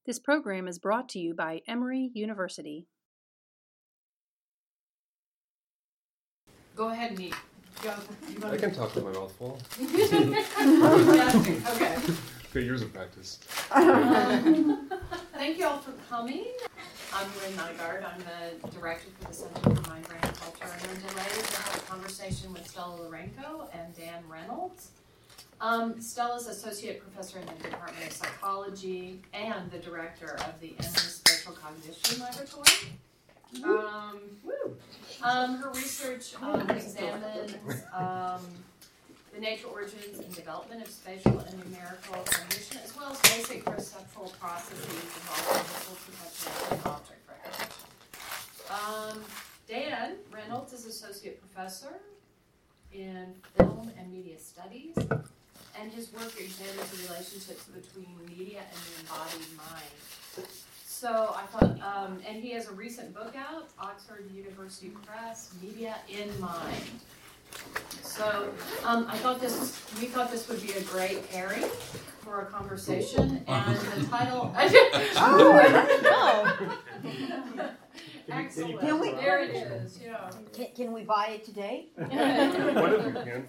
This program is brought to you by Emory University. Go ahead and eat. I can talk with my mouth full. Okay. Good years of practice. Thank you all for coming. I'm Lynn Nygaard. I'm the director for the Center for Mind, Brain, and Culture. And I'm delighted to have a conversation with Stella Lourenco and Dan Reynolds. Stella's associate professor in the Department of Psychology and the director of the Emory Spatial Cognition Laboratory. Her research examines the nature, origins, and development of spatial and numerical cognition, as well as basic perceptual processes involving visual perception and object recognition. Dan Reynolds is associate professor in film and media studies, and his work examines the relationships between media and the embodied mind. So I thought, and he has a recent book out, Oxford University Press, Media in Mind. So we thought this would be a great pairing for a conversation, and the title. Excellent. Can we, there it is. Yeah. Can we buy it today? What if you can?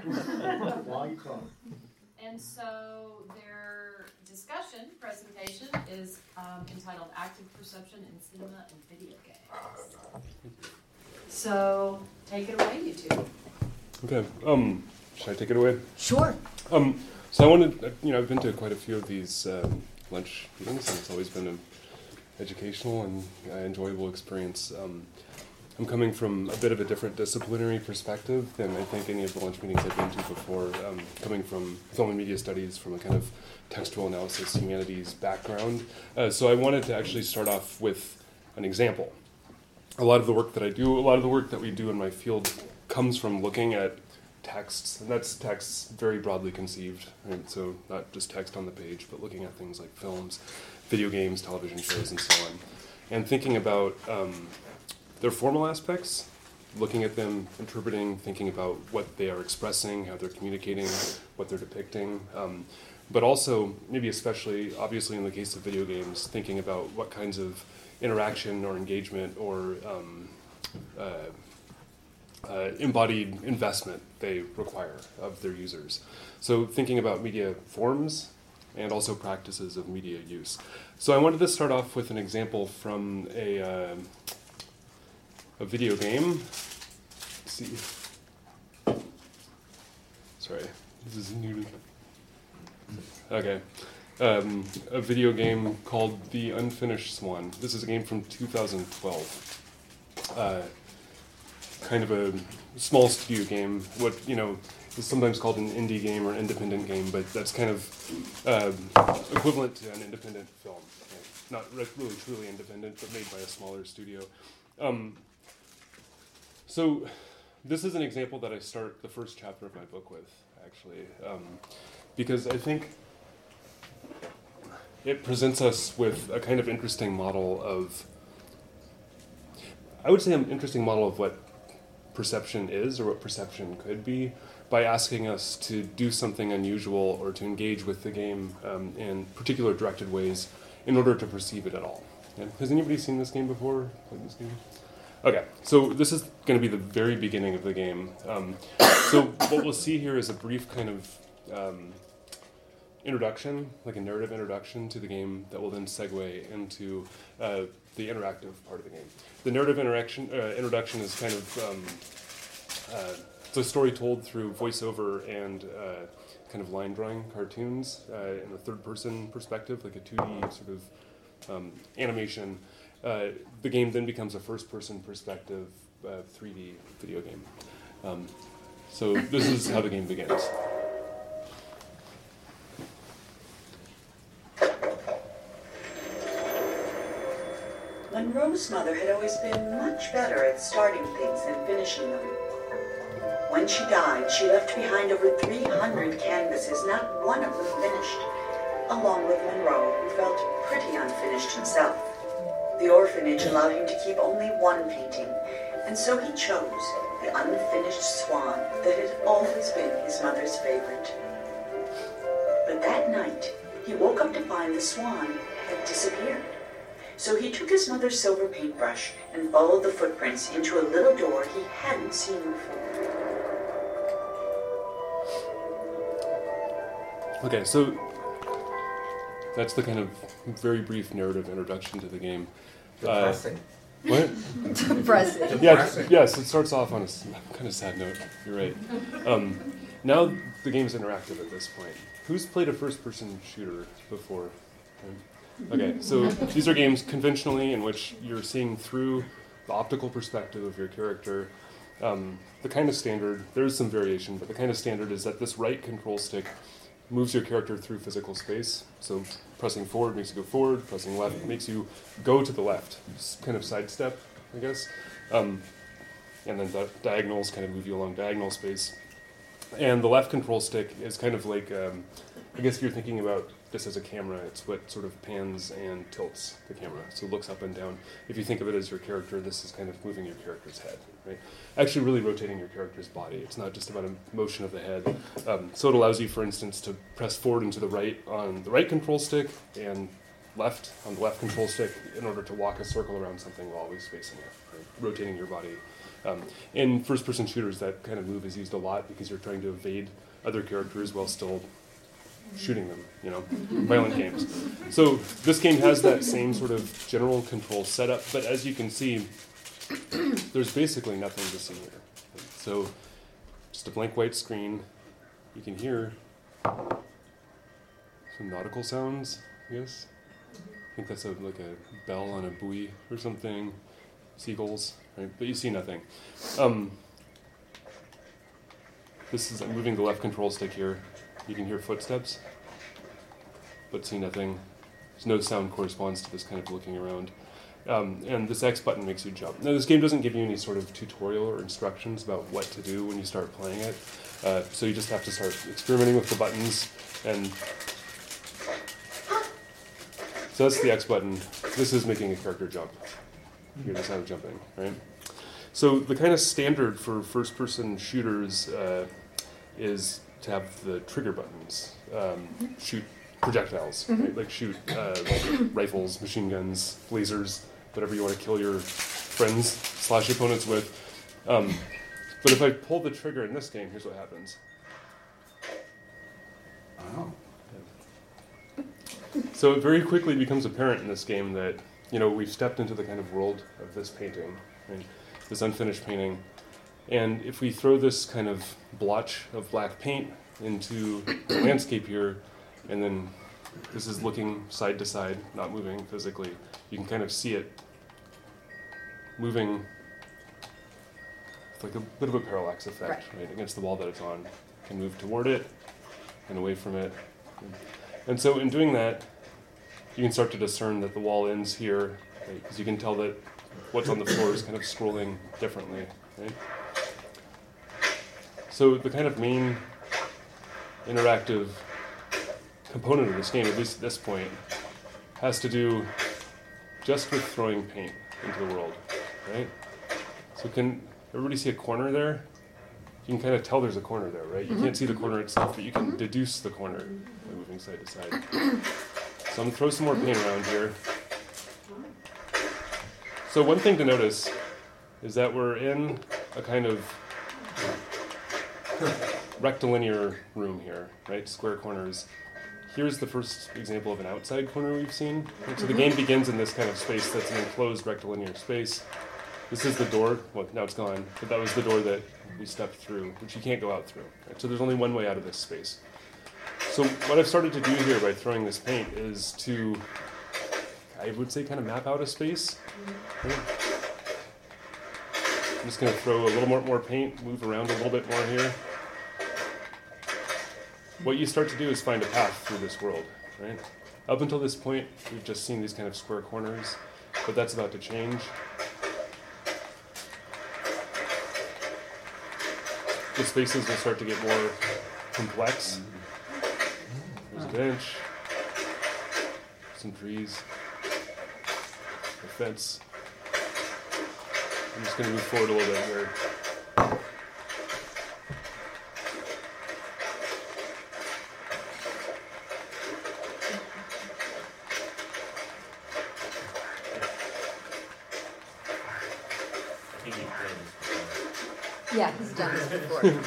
And so their presentation is entitled Active Perception in Cinema and Video Games. So take it away, you two. Okay. Should I take it away? Sure. So I wanted, I've been to quite a few of these lunch meetings, and it's always been an educational and enjoyable experience. I'm coming from a bit of a different disciplinary perspective than I think any of the lunch meetings I've been to before, coming from film and media studies, from a kind of textual analysis, humanities background. So I wanted to actually start off with an example. A lot of the work that I do, a lot of the work that we do in my field comes from looking at texts, and that's texts very broadly conceived, right? So not just text on the page, but looking at things like films, video games, television shows, and so on, and thinking about their formal aspects, looking at them, interpreting, thinking about what they are expressing, how they're communicating, what they're depicting, but also, maybe especially, obviously in the case of video games, thinking about what kinds of interaction or engagement or embodied investment they require of their users. So thinking about media forms and also practices of media use. So I wanted to start off with an example from a video game. Let's see. Sorry, this is new. Okay. A video game called The Unfinished Swan. This is a game from 2012. Kind of a small studio game. What is sometimes called an indie game or independent game, but that's kind of equivalent to an independent film. Not really truly independent, but made by a smaller studio. So this is an example that I start the first chapter of my book with, actually, because I think it presents us with a kind of interesting model of, I would say an interesting model of what perception is or what perception could be, by asking us to do something unusual or to engage with the game in particular directed ways in order to perceive it at all. Yeah. Has anybody seen this game before? Played this game? Okay, so this is going to be the very beginning of the game. So what we'll see here is a brief kind of introduction, like a narrative introduction to the game that will then segue into the interactive part of the game. The narrative introduction is kind of it's a story told through voiceover and kind of line drawing cartoons in a third-person perspective, like a 2D sort of animation. The game then becomes a first-person perspective 3D video game. So this is how the game begins. Monroe's mother had always been much better at starting things than finishing them. When she died, she left behind over 300 canvases, not one of them finished, along with Monroe, who felt pretty unfinished himself. The orphanage allowed him to keep only one painting, and so he chose the unfinished swan that had always been his mother's favorite. But that night, he woke up to find the swan had disappeared. So he took his mother's silver paintbrush and followed the footprints into a little door he hadn't seen before. Okay, so that's the kind of very brief narrative introduction to the game. Depressing. What? Impressive. Yes, it starts off on a kind of sad note. You're right. Now the game's interactive at this point. Who's played a first-person shooter before? Okay, so these are games conventionally in which you're seeing through the optical perspective of your character. The kind of standard, there's some variation, but the kind of standard is that this right control stick moves your character through physical space. So pressing forward makes you go forward, pressing left makes you go to the left. Just kind of sidestep, I guess. And then the diagonals kind of move you along diagonal space. And the left control stick is kind of like, I guess if you're thinking about this as a camera, it's what sort of pans and tilts the camera. So it looks up and down. If you think of it as your character, this is kind of moving your character's head, right? Actually really rotating your character's body. It's not just about a motion of the head. So it allows you, for instance, to press forward and to the right on the right control stick and left on the left control stick in order to walk a circle around something while always facing it, right? Rotating your body. In first-person shooters, that kind of move is used a lot because you're trying to evade other characters while still shooting them, violent games. So this game has that same sort of general control setup, but as you can see, there's basically nothing to see here. So just a blank white screen. You can hear some nautical sounds, I guess. I think that's like a bell on a buoy or something. Seagulls, right? But you see nothing. I'm moving the left control stick here. You can hear footsteps, but see nothing. There's no sound corresponds to this kind of looking around. And this X button makes you jump. Now, this game doesn't give you any sort of tutorial or instructions about what to do when you start playing it. So you just have to start experimenting with the buttons. And so that's the X button. This is making a character jump. You hear the sound of jumping, right? So the kind of standard for first-person shooters is to have the trigger buttons shoot projectiles, right? Like shoot rifles, machine guns, lasers, whatever you want to kill your friends / opponents with. But if I pull the trigger in this game, here's what happens. Oh. So it very quickly becomes apparent in this game that we've stepped into the kind of world of this painting, right? This unfinished painting. And if we throw this kind of blotch of black paint into the landscape here, and then this is looking side to side, not moving physically, you can kind of see it moving with like a bit of a parallax effect, right, against the wall that it's on. You can move toward it and away from it. And so in doing that, you can start to discern that the wall ends here, right, because you can tell that what's on the floor is kind of scrolling differently, right? So the kind of main interactive component of this game, at least at this point, has to do just with throwing paint into the world, right? So can everybody see a corner there? You can kind of tell there's a corner there, right? You can't see the corner itself, but you can deduce the corner by moving side to side. So I'm going to throw some more paint around here. So one thing to notice is that we're in a kind of rectilinear room here, right? Square corners. Here's the first example of an outside corner we've seen. So the game begins in this kind of space that's an enclosed rectilinear space. This is the door. Well, now it's gone, but that was the door that we stepped through, which you can't go out through. Right? So there's only one way out of this space. So what I've started to do here by throwing this paint is to, I would say, kind of map out a space. Right? I'm just going to throw a little more paint, move around a little bit more here. What you start to do is find a path through this world, right? Up until this point, we've just seen these kind of square corners, but that's about to change. The spaces will start to get more complex. There's a bench, some trees, a fence. I'm just going to move forward a little bit here. think you've played this before. Yeah, he's done this before.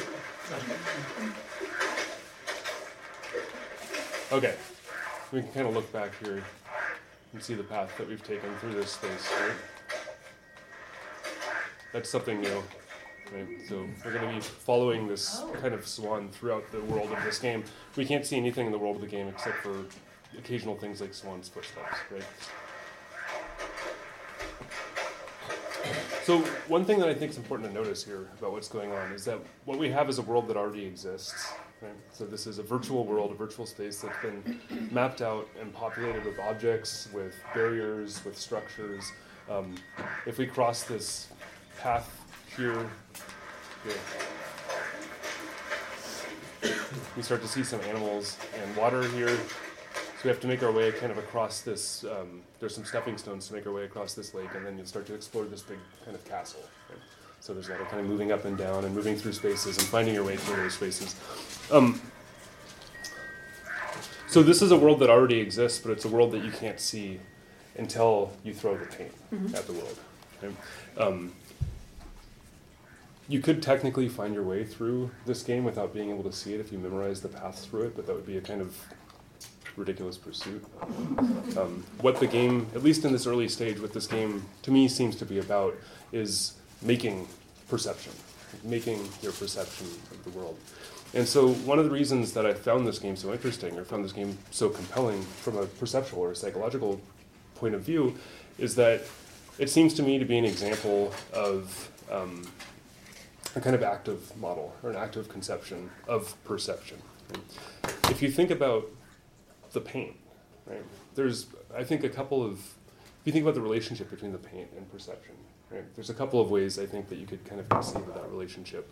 Okay, we can kind of look back here and see the path that we've taken through this space, right? That's something new, right? So we're going to be following this kind of swan throughout the world of this game. We can't see anything in the world of the game except for occasional things like swan's footsteps, right? So one thing that I think is important to notice here about what's going on is that what we have is a world that already exists. Right? So this is a virtual world, a virtual space that's been mapped out and populated with objects, with barriers, with structures. If we cross this path here, we start to see some animals and water here. So we have to make our way kind of across this, there's some stepping stones to make our way across this lake, and then you start to explore this big kind of castle. Right? So there's a lot of kind of moving up and down and moving through spaces and finding your way through those spaces. So this is a world that already exists, but it's a world that you can't see until you throw the paint at the world. Right? You could technically find your way through this game without being able to see it if you memorize the paths through it, but that would be a kind of ridiculous pursuit. What the game, at least in this early stage, what this game to me seems to be about is making perception, making your perception of the world. And so one of the reasons that I found this game so interesting, or found this game so compelling from a perceptual or a psychological point of view, is that it seems to me to be an example of a kind of active model, or an active conception of perception. If you think about the paint, right? There's, I think, if you think about the relationship between the paint and perception, right? There's a couple of ways I think that you could kind of conceive of that relationship.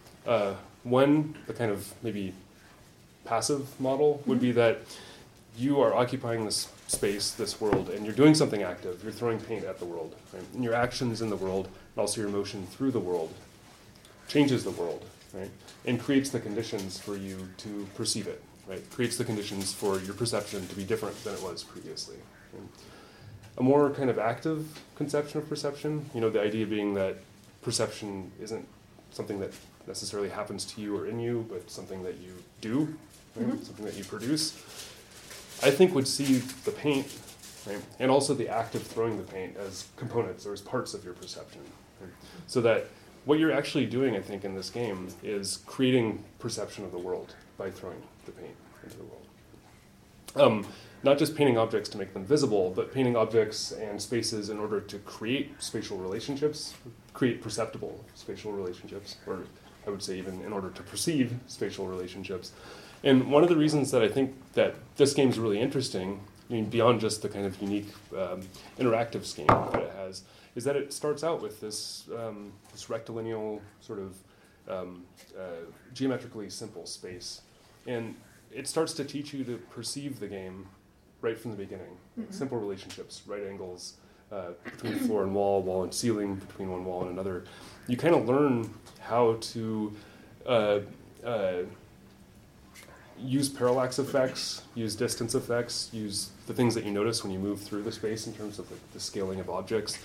One, the kind of maybe passive model would be that you are occupying this space, this world, and you're doing something active. You're throwing paint at the world, right? And your actions in the world, and also your motion through the world, changes the world, right? And creates the conditions for you to perceive it, right? Creates the conditions for your perception to be different than it was previously. Right? A more kind of active conception of perception, the idea being that perception isn't something that necessarily happens to you or in you, but something that you do, right? Something that you produce, I think would see the paint, right? And also the act of throwing the paint as components or as parts of your perception. Right? So that what you're actually doing, I think, in this game is creating perception of the world by throwing the paint into the world. Not just painting objects to make them visible, but painting objects and spaces in order to create spatial relationships, create perceptible spatial relationships, or I would say even in order to perceive spatial relationships. And one of the reasons that I think that this game is really interesting, beyond just the kind of unique interactive scheme that it has, is that it starts out with this rectilineal sort of geometrically simple space. And it starts to teach you to perceive the game right from the beginning. Simple relationships, right angles between floor and wall and ceiling, between one wall and another. You kind of learn how to use parallax effects, use distance effects, use the things that you notice when you move through the space in terms of the scaling of objects,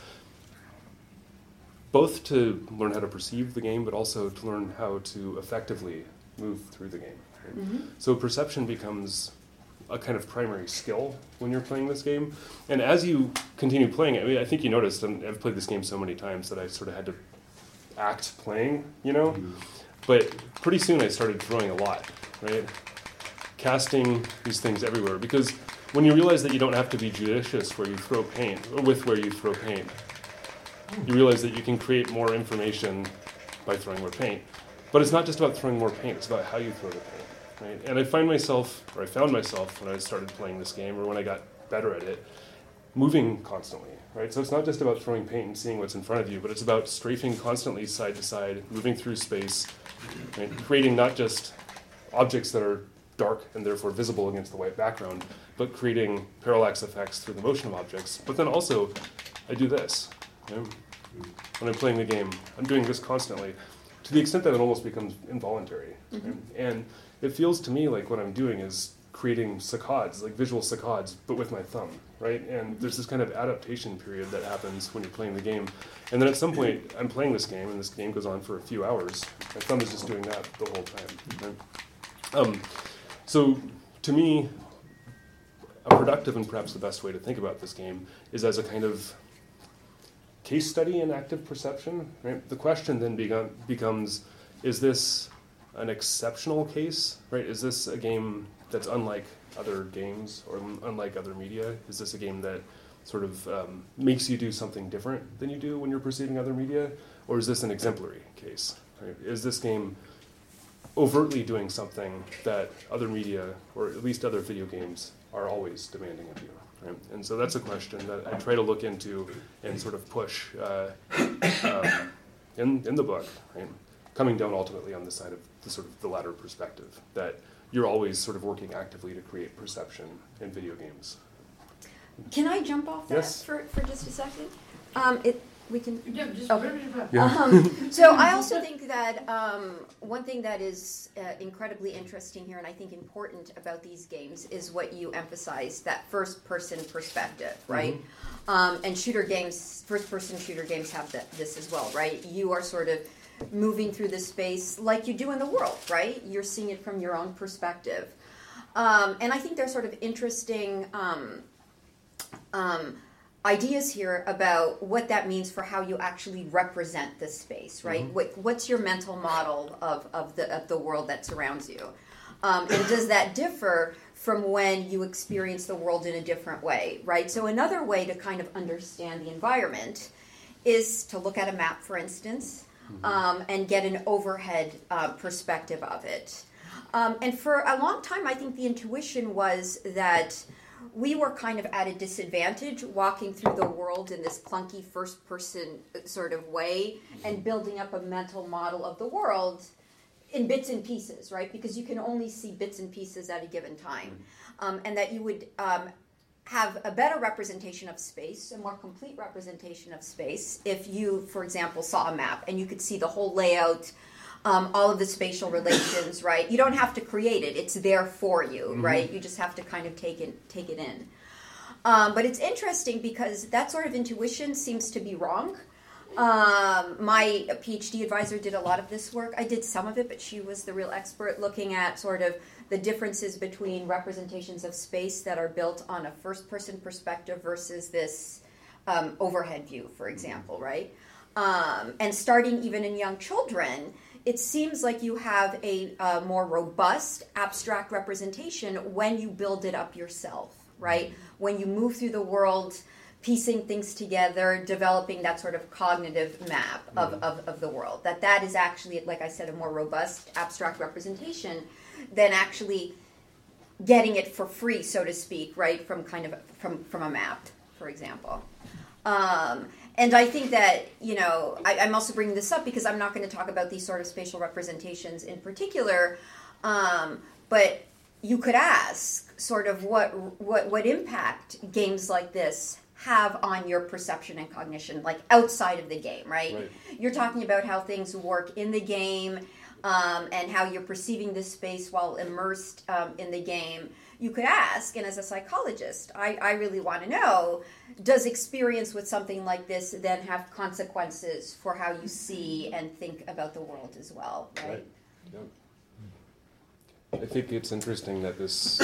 both to learn how to perceive the game, but also to learn how to effectively move through the game. Right? So perception becomes a kind of primary skill when you're playing this game. And as you continue playing it, I think you noticed, and I've played this game so many times that I sort of had to act playing, But pretty soon I started throwing a lot, right? Casting these things everywhere. Because when you realize that you don't have to be judicious where you throw paint, or with where you throw paint, you realize that you can create more information by throwing more paint. But it's not just about throwing more paint, it's about how you throw the paint. Right? And I found myself when I started playing this game, or when I got better at it, moving constantly, right? So it's not just about throwing paint and seeing what's in front of you, but it's about strafing constantly side to side, moving through space, right? Creating not just objects that are dark and therefore visible against the white background, but creating parallax effects through the motion of objects. But then also, I do this. Right? When I'm playing the game, I'm doing this constantly, to the extent that it almost becomes involuntary. Right? And it feels to me like what I'm doing is creating saccades, like visual saccades, but with my thumb, right? And there's this kind of adaptation period that happens when you're playing the game. And then at some point, I'm playing this game, and this game goes on for a few hours. My thumb is just doing that the whole time, right? So to me, a productive and perhaps the best way to think about this game is as a kind of case study in active perception, right? The question then becomes, is this an exceptional case, right? Is this a game that's unlike other games or unlike other media? Is this a game that sort of makes you do something different than you do when you're perceiving other media? Or is this an exemplary case? Right? Is this game overtly doing something that other media, or at least other video games, are always demanding of you? Right? And so that's a question that I try to look into and sort of push in the book, right? Coming down ultimately on the side of the sort of the latter perspective, that you're always sort of working actively to create perception in video games. Can I jump off that Yes. for just a second? We can. Yeah, just Okay. So I also think that one thing that is incredibly interesting here, and I think important about these games, is what you emphasize, that first-person perspective, right? And shooter games, first-person shooter games have this as well, right? You are sort of moving through the space like you do in the world, right? You're seeing it from your own perspective. And I think there's sort of interesting ideas here about what that means for how you actually represent the space, right? What's your mental model of the world that surrounds you? And does that differ from when you experience the world in a different way, right? So another way to kind of understand the environment is to look at a map, for instance, and get an overhead perspective of it. And for a long time, I think the intuition was that we were kind of at a disadvantage walking through the world in this clunky first-person sort of way and building up a mental model of the world in bits and pieces, right? Because you can only see bits and pieces at a given time. And that you would have a better representation of space, a more complete representation of space, if you, for example, saw a map and you could see the whole layout, all of the spatial relations, right? You don't have to create it. It's there for you, right? You just have to kind of take it in. But it's interesting because that sort of intuition seems to be wrong. My PhD advisor did a lot of this work. I did some of it, but she was the real expert looking at sort of the differences between representations of space that are built on a first-person perspective versus this overhead view, for example, right? And starting even in young children, it seems like you have a more robust, abstract representation when you build it up yourself, right? When you move through the world, piecing things together, developing that sort of cognitive map of the world. That is actually, like I said, a more robust, abstract representation than actually getting it for free, so to speak, right, from a map, for example. And I think that, I'm also bringing this up because I'm not going to talk about these sort of spatial representations in particular, but you could ask sort of what impact games like this have on your perception and cognition, like outside of the game, right? You're talking about how things work in the game and how you're perceiving this space while immersed in the game. You could ask, and as a psychologist, I really want to know, does experience with something like this then have consequences for how you see and think about the world as well, right? Yep. I think it's interesting that this,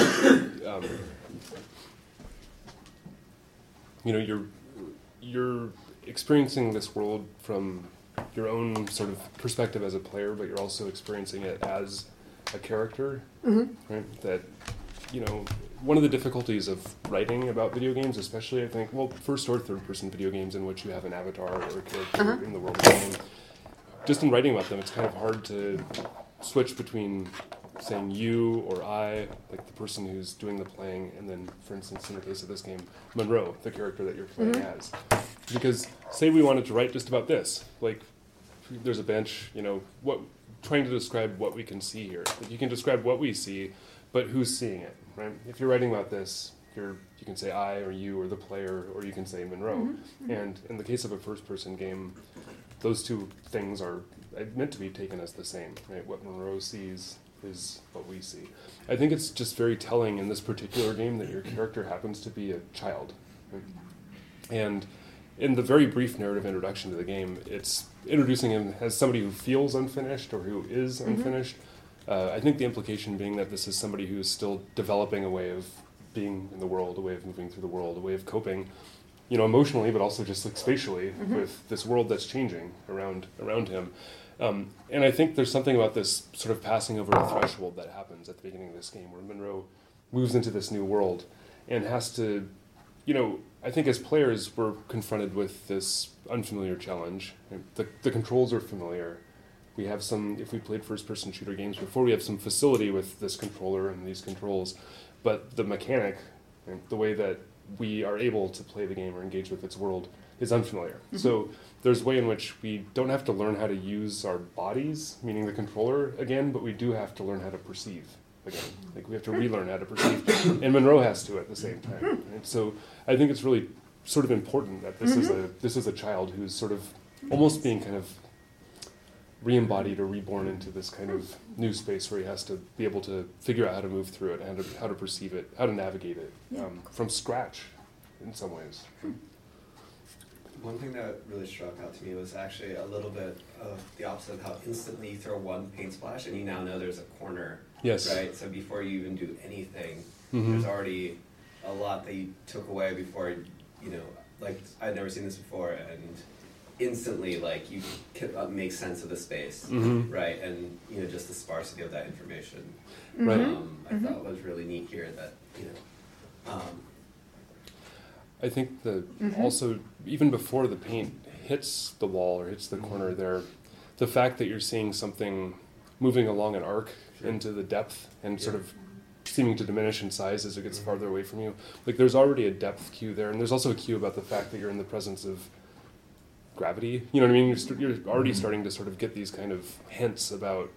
you're experiencing this world from your own sort of perspective as a player, but you're also experiencing it as a character, right? That, one of the difficulties of writing about video games, especially, I think, first or third-person video games in which you have an avatar or a character in the world of the game, just in writing about them, it's kind of hard to switch between saying you or I, like the person who's doing the playing, and then, for instance, in the case of this game, Monroe, the character that you're playing as. Because say we wanted to write just about this, like there's a bench, trying to describe what we can see here. Like, you can describe what we see, but who's seeing it, right? If you're writing about this, you can say I or you or the player, or you can say Monroe. And in the case of a first-person game, those two things are meant to be taken as the same, right? What Monroe sees is what we see. I think it's just very telling in this particular game that your character happens to be a child. Right? And in the very brief narrative introduction to the game, it's introducing him as somebody who feels unfinished or who is unfinished. I think the implication being that this is somebody who is still developing a way of being in the world, a way of moving through the world, a way of coping, emotionally, but also just like spatially with this world that's changing around him. And I think there's something about this sort of passing over a threshold that happens at the beginning of this game where Monroe moves into this new world and has to, I think as players we're confronted with this unfamiliar challenge. The controls are familiar. We have if we played first-person shooter games before, we have some facility with this controller and these controls, but the mechanic, the way that we are able to play the game or engage with its world is unfamiliar. So there's a way in which we don't have to learn how to use our bodies, meaning the controller again, but we do have to learn how to perceive again. Like we have to relearn how to perceive, and Monroe has to at the same time. And so I think it's really sort of important that this is a child who's sort of almost being kind of re-embodied or reborn into this kind of new space where he has to be able to figure out how to move through it, and how to perceive it, how to navigate it from scratch in some ways. One thing that really struck out to me was actually a little bit of the opposite of how instantly you throw one paint splash and you now know there's a corner. Yes. Right? So before you even do anything, there's already a lot that you took away before, like I'd never seen this before, and instantly like you can make sense of the space, right? And just the sparsity of that information. Right. I thought was really neat here that, I think that also, even before the paint hits the wall or hits the corner there, the fact that you're seeing something moving along an arc into the depth and sort of seeming to diminish in size as it gets farther away from you, like there's already a depth cue there, and there's also a cue about the fact that you're in the presence of gravity. You know what I mean? You're already starting to sort of get these kind of hints about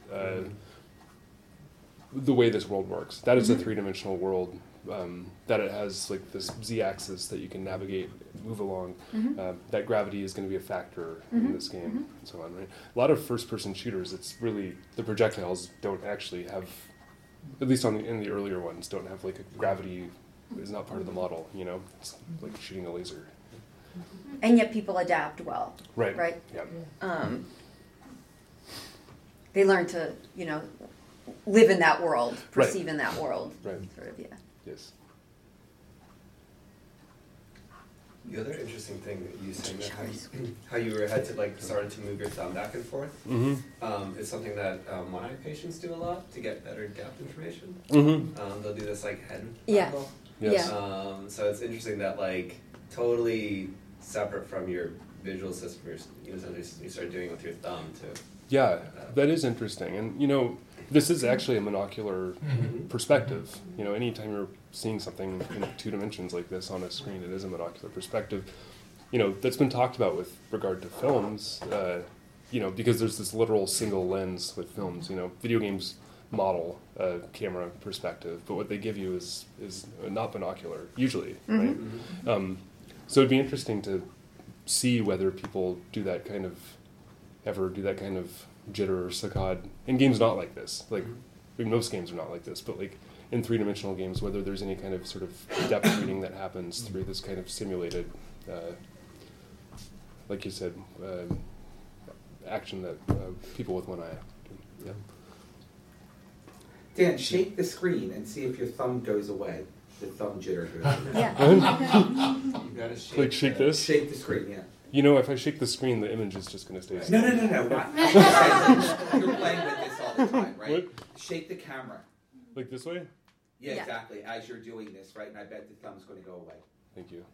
the way this world works. That is a three-dimensional world. That it has like this z-axis that you can navigate, move along. That gravity is going to be a factor in this game, and so on. Right? A lot of first-person shooters, it's really the projectiles don't actually have, at least in the earlier ones, don't have like a gravity is not part of the model. It's like shooting a laser. And yet people adapt well. Right. Right. Yeah. They learn to live in that world, perceive in that world. Right. Sort of, yeah. Yes. The other interesting thing that you said, how you had to started to move your thumb back and forth, is something that one-eye patients do a lot to get better depth information. They'll do this head angle. Yes. So it's interesting that totally separate from your visual system, you start doing it with your thumb too. Yeah, that is interesting, and this is actually a monocular perspective. Anytime you're seeing something in 2 dimensions like this on a screen, it is a monocular perspective. That's been talked about with regard to films, because there's this literal single lens with films. Video games model a camera perspective, but what they give you is not binocular, usually, right? So it'd be interesting to see whether people do that kind of jitter or saccade in games not like this. Most games are not like this, but in 3-dimensional games, whether there's any kind of sort of depth reading that happens through this kind of simulated, like you said, action that people with one eye do. Yeah. Dan, shake the screen and see if your thumb goes away. The thumb jitter goes away. Yeah. You gotta shake. Shake this? Shake the screen, yeah. If I shake the screen, the image is just going to stay still. No. You're playing with this all the time, right? What? Shake the camera. Like this way? Yeah, Yeah. exactly. As you're doing this, right? And I bet the thumb's going to go away. Thank you.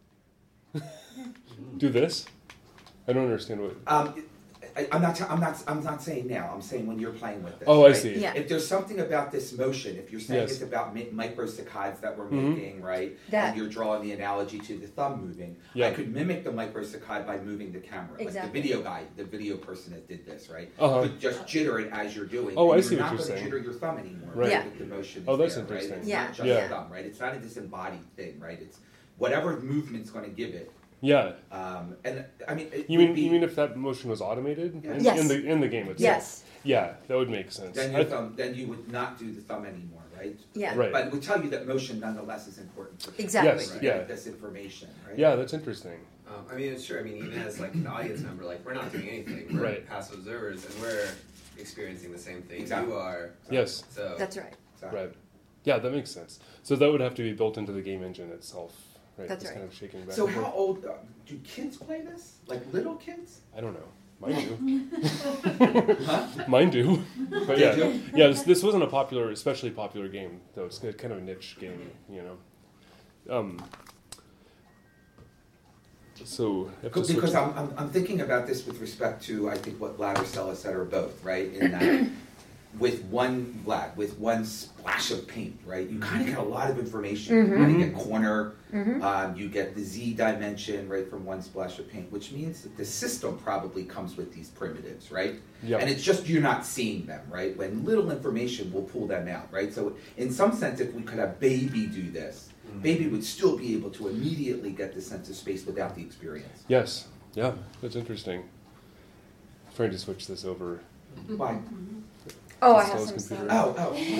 Do this? I don't understand what... I'm not saying now. I'm saying when you're playing with this. Oh, I right? see. Yeah. If there's something about this motion, if you're saying Yes. it's about microsaccades that we're making, right? And you're drawing the analogy to the thumb moving. Yeah. I could mimic the microsaccade by moving the camera. Exactly. Like the video guy, the video person that did this, right? But just jitter it as you're doing. Oh, and I see you're what not you're going saying. to jitter your thumb anymore. Right. Yeah. The motion is Oh, that's there, right? interesting. It's Yeah. not just Yeah. the thumb, right? It's not a disembodied thing, right? It's whatever movement's going to give it. Yeah. And I mean, You mean if that motion was automated Yes. in the game itself? Yes. Yeah, that would make sense. then you would not do the thumb anymore, right? Yeah. Right. But it would tell you that motion nonetheless is important for Exactly. Yes, right? yeah. This information, right? Yeah, that's interesting. I mean, it's true. I mean, even as like an audience member, like we're not doing anything. We're Right. passive observers, and we're experiencing the same thing Exactly. you are. Yes. So That's right. Exactly. Right. Yeah, that makes sense. So that would have to be built into the game engine itself, right? That's It's right. kind of shaking back. So and forth. how old do kids play this? Like little kids? I don't know. Mine do. Mine do. But yeah, yeah. This wasn't a popular, especially popular game, though. It's kind of a niche game, you know. So I have to switch Because to- I'm thinking about this with respect to I think what Vlad or Stella said or both, right? In that with one splash of paint, right? You kind of get a lot of information. You kind of get corner, you get the Z dimension, right, from one splash of paint, which means that the system probably comes with these primitives, right? Yep. And it's just you're not seeing them, right? When little information will pull them out, right? So in some sense, if we could have Baby do this, Baby would still be able to immediately get the sense of space without the experience. Yes. Yeah, that's interesting. I'm trying to switch this over. Why? Oh, I to have Stella's some computer. stuff.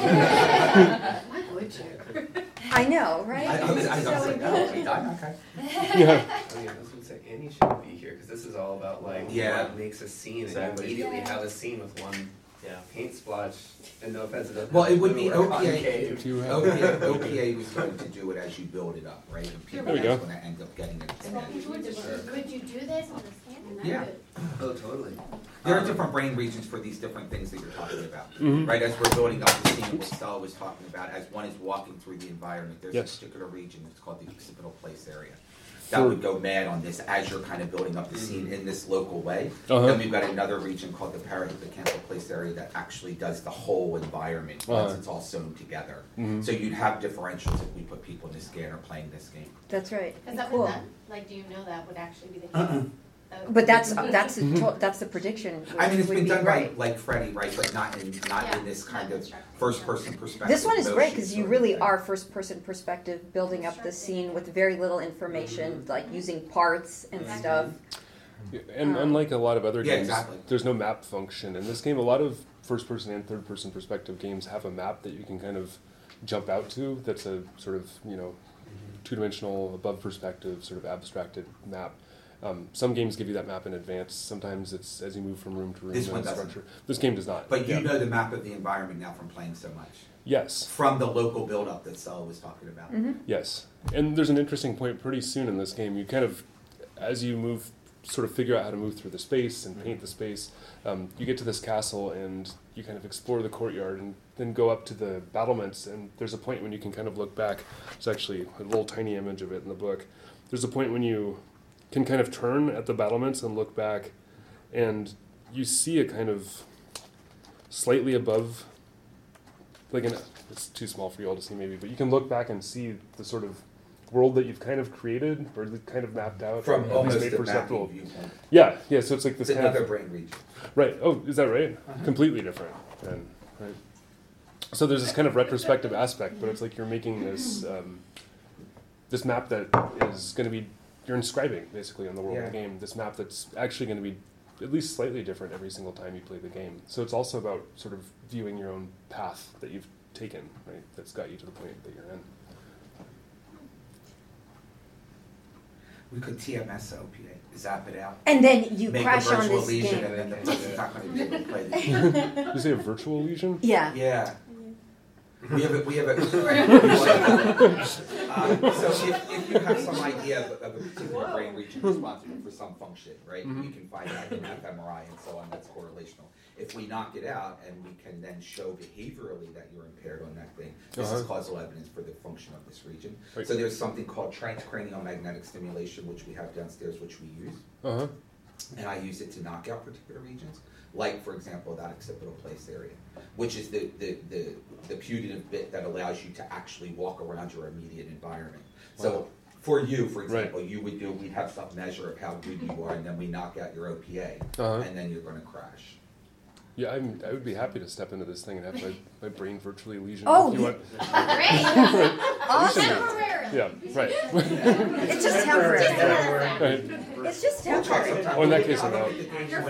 Oh. Why would you? I know, right? I was like, oh, we done? Okay. Yeah. Oh yeah, this would say Annie shouldn't be here because this is all about like Yeah. what makes a scene, Exactly. and you immediately have a scene with one paint splotch. And no offense, it doesn't Well, have it to would be or OPA. concave. Do you have? OPA was going to do it as you build it up, right? And people There we are go. going to end up getting it. Could you do this on the stand? Yeah. Oh, totally. There are different brain regions for these different things that you're talking about, Mhm. right? As we're building up the scene, what Stella was talking about, as one is walking through the environment, there's Yes. a particular region that's called the occipital place area. That For- would go mad on this as you're kind of building up the scene in this local way. Uh-huh. Then we've got another region called the parahippocampal place area that actually does the whole environment once Uh-huh. it's all sewn together. Mhm. So you'd have differentials if we put people in this scanner playing this game. That's right. Has that Cool. been done? Like, do you know that would actually be the case? But that's the prediction. I mean, it's would been be done right. by like Freddie, right? But not in this kind of first person perspective. This one is great motion because you sort of really thing. are first person perspective, building up the scene with very little information, like using parts and stuff. Yeah, and unlike a lot of other Yeah, games, exactly. there's no map function. In this game, a lot of first-person and third-person perspective games have a map that you can kind of jump out to. That's a sort of, you know, two-dimensional, above perspective, sort of abstracted map. Some games give you that map in advance. Sometimes it's as you move from room to room. This in one a doesn't. structure. This game does not. But you Yeah. know the map of the environment now from playing so much. Yes. From the local build-up that Stella was talking about. Yes, and there's an interesting point pretty soon in this game. You kind of, as you move, sort of figure out how to move through the space and paint the space. You get to this castle and you kind of explore the courtyard and then go up to the battlements. And there's a point when you can kind of look back. There's actually a little tiny image of it in the book. There's a point when you can kind of turn at the battlements and look back, and you see a kind of slightly above. It's too small for you all to see maybe, but you can look back and see the sort of world that you've kind of created or kind of mapped out. From at least almost made the perceptible. mapping viewpoint. Yeah, so it's like this It's kind another of brain region. right. Oh, is that right? Completely different. Then, right. So there's this kind of retrospective aspect, but it's like you're making this this map that is going to be you're inscribing basically on the world of the Yeah. game. This map that's actually going to be at least slightly different every single time you play the game. So it's also about sort of viewing your own path that you've taken, right? That's got you to the point that you're in. We could TMS OPA, zap it out. And then you Make crash a on virtual this lesion game. and then the person's not going to be able to play the game. Did you say a virtual lesion? Yeah. Yeah. We have a so if you have some idea of a particular brain region responsible for some function, right? You can find out in fMRI and so on, that's correlational. If we knock it out and we can then show behaviorally that you're impaired on that thing, this is causal evidence for the function of this region. Right. So there's something called transcranial magnetic stimulation, which we have downstairs, which we use. Uh-huh. And I use it to knock out particular regions, like, for example, that occipital place area, which is the putative bit that allows you to actually walk around your immediate environment. So for you, for example, we'd have some measure of how good you are, and then we knock out your OPA, and then you're going to crash. Yeah, I would be happy to step into this thing and have my brain virtually lesion. Oh, if you want. Great. Awesome. Yeah, right. It's just temporary. Right. It's just We'll talk temporary. sometime. Oh, in that case, I'm out.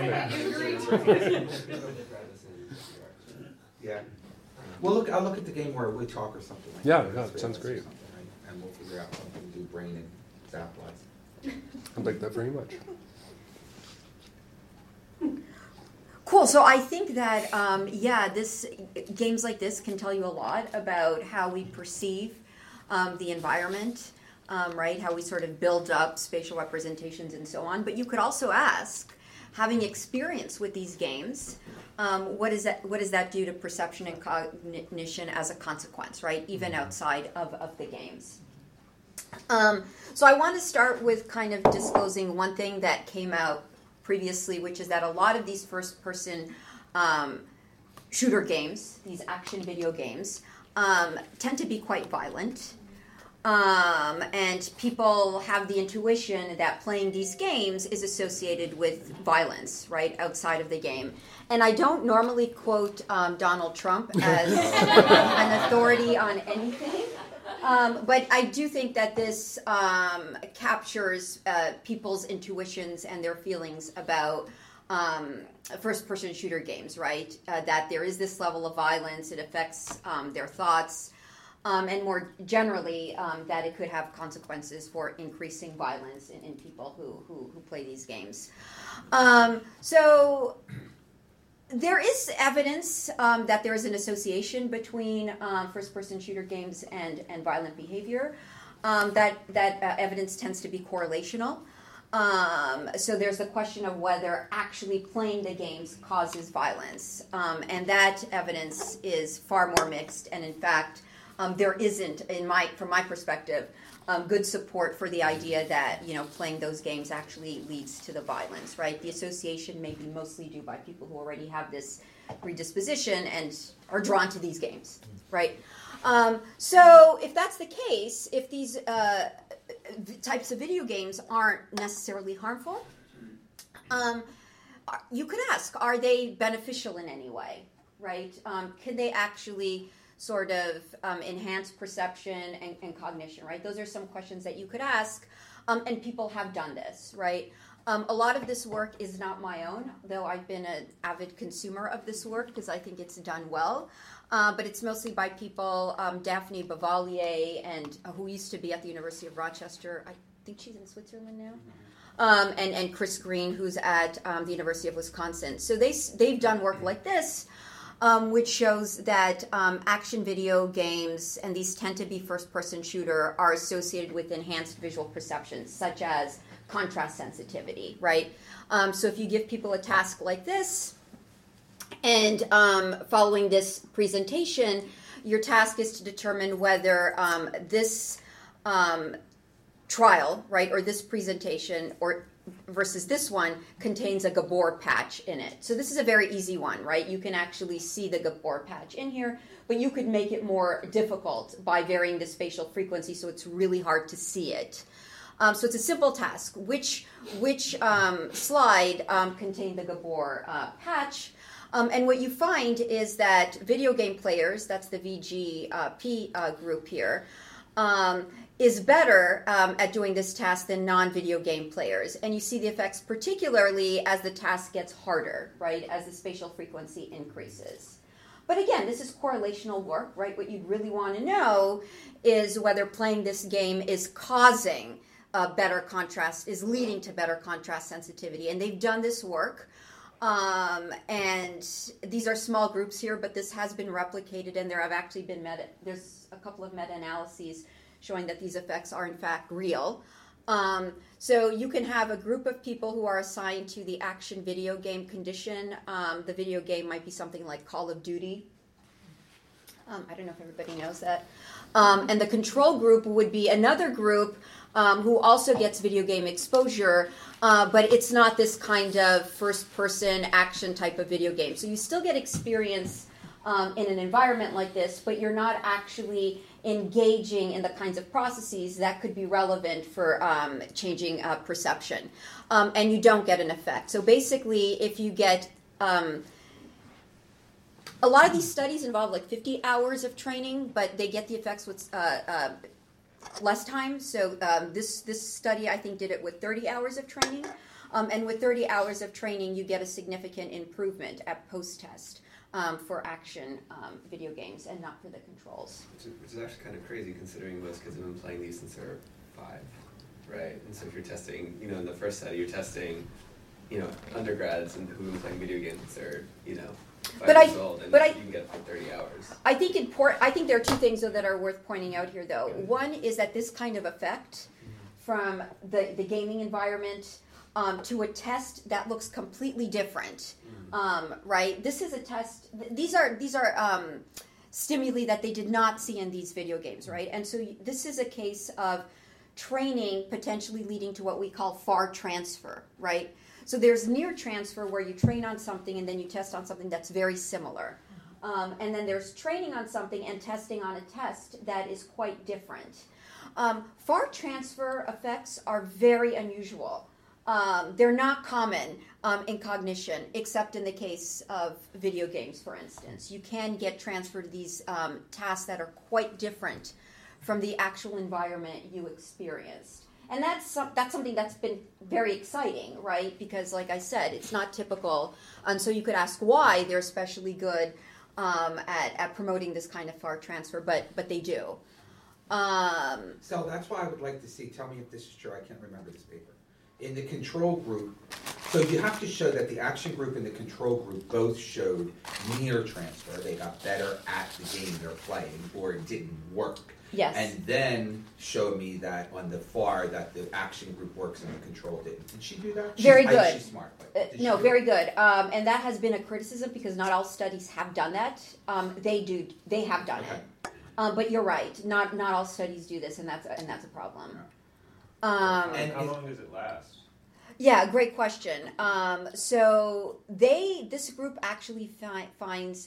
Yeah. Well, I'll look at the game where we talk or something. Like Yeah, that. yeah, That's sounds great. great. And we'll figure out something to do brain and zap wise. I'd like that very much. Cool. So I think that games like this can tell you a lot about how we perceive the environment, right? How we sort of build up spatial representations and so on. But you could also ask, having experience with these games, what does that do to perception and cognition as a consequence, right? Even outside of the games. So I want to start with kind of disclosing one thing that came out previously, which is that a lot of these first-person shooter games, these action video games, tend to be quite violent. And people have the intuition that playing these games is associated with violence, right, outside of the game. And I don't normally quote Donald Trump as an authority on anything. But I do think that this captures people's intuitions and their feelings about first-person shooter games, right? That there is this level of violence, it affects their thoughts, and more generally, that it could have consequences for increasing violence in people who play these games. So there is evidence that there is an association between first-person shooter games and violent behavior. That evidence tends to be correlational. So there's the question of whether actually playing the games causes violence, and that evidence is far more mixed. And in fact, there isn't, from my perspective, good support for the idea that playing those games actually leads to the violence, right? The association may be mostly due by people who already have this predisposition and are drawn to these games, right? So if that's the case, if these types of video games aren't necessarily harmful, you could ask, are they beneficial in any way, right? Can they actually sort of enhance perception and cognition, right? Those are some questions that you could ask, and people have done this, right? A lot of this work is not my own, though I've been an avid consumer of this work because I think it's done well. But it's mostly by people, Daphne Bavelier, and who used to be at the University of Rochester. I think she's in Switzerland now. And Chris Green, who's at the University of Wisconsin. So they've done work like this, which shows that action video games, and these tend to be first-person shooter, are associated with enhanced visual perceptions, such as contrast sensitivity, right? So if you give people a task like this, and following this presentation, your task is to determine whether this trial, right, or this presentation, or versus this one, contains a Gabor patch in it. So this is a very easy one, right? You can actually see the Gabor patch in here, but you could make it more difficult by varying the spatial frequency, so it's really hard to see it. So it's a simple task. Which slide contained the Gabor patch? And what you find is that video game players, that's the VGP group here, is better at doing this task than non-video game players. And you see the effects particularly as the task gets harder, right, as the spatial frequency increases. But again, this is correlational work, right? What you'd really want to know is whether playing this game is causing better contrast, is leading to better contrast sensitivity. And they've done this work. And these are small groups here, but this has been replicated, and there have actually been there's a couple of meta-analyses showing that these effects are in fact real. So you can have a group of people who are assigned to the action video game condition. The video game might be something like Call of Duty. I don't know if everybody knows that. And the control group would be another group who also gets video game exposure, but it's not this kind of first-person action type of video game. So you still get experience in an environment like this, but you're not actually engaging in the kinds of processes that could be relevant for changing perception. And you don't get an effect. So basically, if you get A lot of these studies involve like 50 hours of training, but they get the effects with less time. So this study, I think, did it with 30 hours of training. And with 30 hours of training, you get a significant improvement at post-test for action video games and not for the controls. Which is actually kind of crazy considering most kids have been playing these since they're 5, right? And so if you're testing, in the first study, you're testing, undergrads and who've been playing video games since they're, 5 years old, and you can get it for 30 hours. I think there are two things, though, that are worth pointing out here, though. Okay. One is that this kind of effect from the gaming environment to a test that looks completely different, right? This is a test. These are stimuli that they did not see in these video games, right? And so this is a case of training potentially leading to what we call far transfer, right? So there's near transfer where you train on something and then you test on something that's very similar. And then there's training on something and testing on a test that is quite different. Far transfer effects are very unusual. They're not common in cognition, except in the case of video games, for instance. You can get transferred to these tasks that are quite different from the actual environment you experienced. And that's something that's been very exciting, right? Because, like I said, it's not typical. And so you could ask why they're especially good at promoting this kind of far transfer, but they do. So that's why I would like to see, tell me if this is true, I can't remember this paper. In the control group, so you have to show that the action group and the control group both showed near transfer. They got better at the game they're playing, or it didn't work. Yes. And then show me that on the far that the action group works and the control didn't. Did she do that? Very good. She's smart. But No, very good. And that has been a criticism because not all studies have done that. They have done it. But you're right. Not all studies do this, and that's a problem. And how long does it last? Yeah, great question. So this group actually finds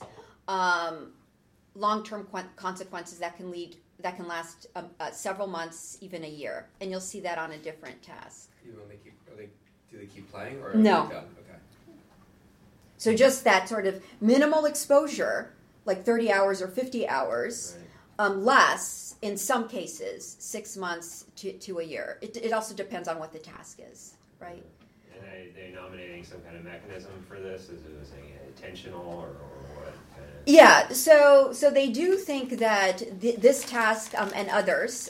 long-term consequences that can last several months, even a year, and you'll see that on a different task. Even when do they keep playing, or no? Are they done? Okay. So just that sort of minimal exposure, like 30 hours or 50 hours, right. Lasts in some cases 6 months to a year. It also depends on what the task is, right? And are they nominating some kind of mechanism for this? Is it intentional or what? Yeah, so they do think that this task and others,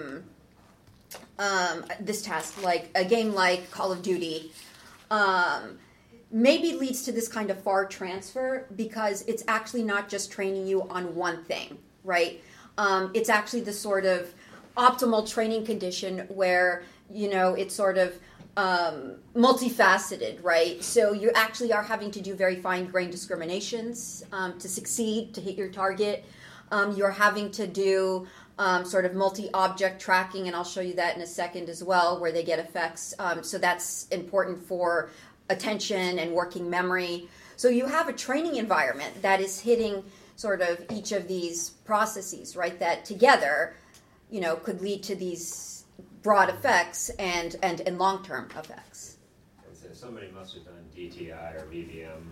this task, like a game like Call of Duty, maybe leads to this kind of far transfer because it's actually not just training you on one thing, right? It's actually the sort of optimal training condition where, it's sort of multifaceted, right? So you actually are having to do very fine-grained discriminations to succeed, to hit your target. You're having to do sort of multi-object tracking, and I'll show you that in a second as well, where they get effects. So that's important for attention and working memory. So you have a training environment that is hitting sort of each of these processes, right, that together, could lead to these broad effects and long-term effects. And so somebody must have done DTI or VBM.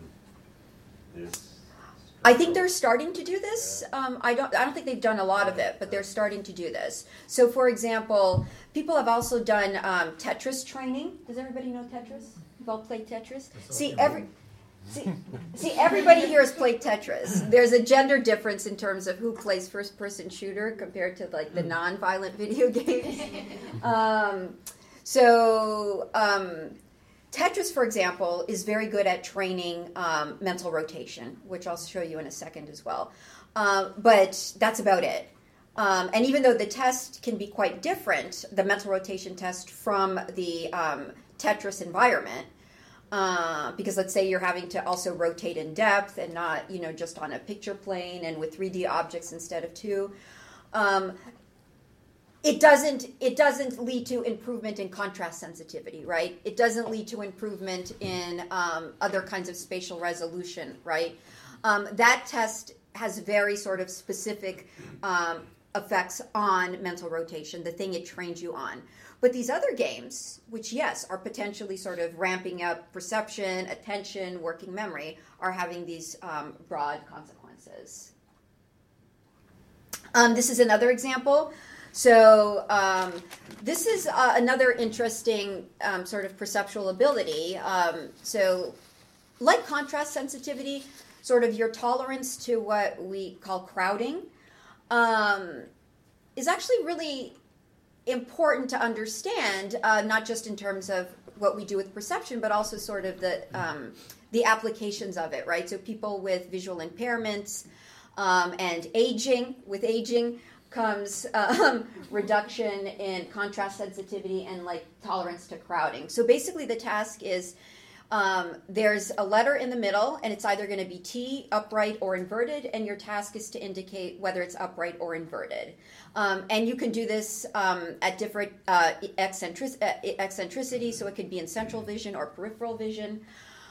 I think they're starting to do this. I don't think they've done a lot of it, but they're starting to do this. So, for example, people have also done Tetris training. Does everybody know Tetris? You've all played Tetris? See, everybody here has played Tetris. There's a gender difference in terms of who plays first-person shooter compared to like the non-violent video games. Tetris, for example, is very good at training mental rotation, which I'll show you in a second as well. But that's about it. And even though the test can be quite different, the mental rotation test from the Tetris environment, because let's say you're having to also rotate in depth and not, just on a picture plane and with 3D objects instead of 2. It doesn't lead to improvement in contrast sensitivity, right? It doesn't lead to improvement in other kinds of spatial resolution, right? That test has very sort of specific effects on mental rotation, the thing it trains you on. But these other games, which, yes, are potentially sort of ramping up perception, attention, working memory, are having these broad consequences. consequences. This is another example. So this is another interesting sort of perceptual ability. So like contrast sensitivity, sort of your tolerance to what we call crowding is actually really important to understand, not just in terms of what we do with perception, but also sort of the applications of it, right? So people with visual impairments and aging, with aging comes reduction in contrast sensitivity and like tolerance to crowding. So basically the task is there's a letter in the middle, and it's either going to be T, upright, or inverted, and your task is to indicate whether it's upright or inverted. And you can do this at different eccentricity, so it could be in central vision or peripheral vision.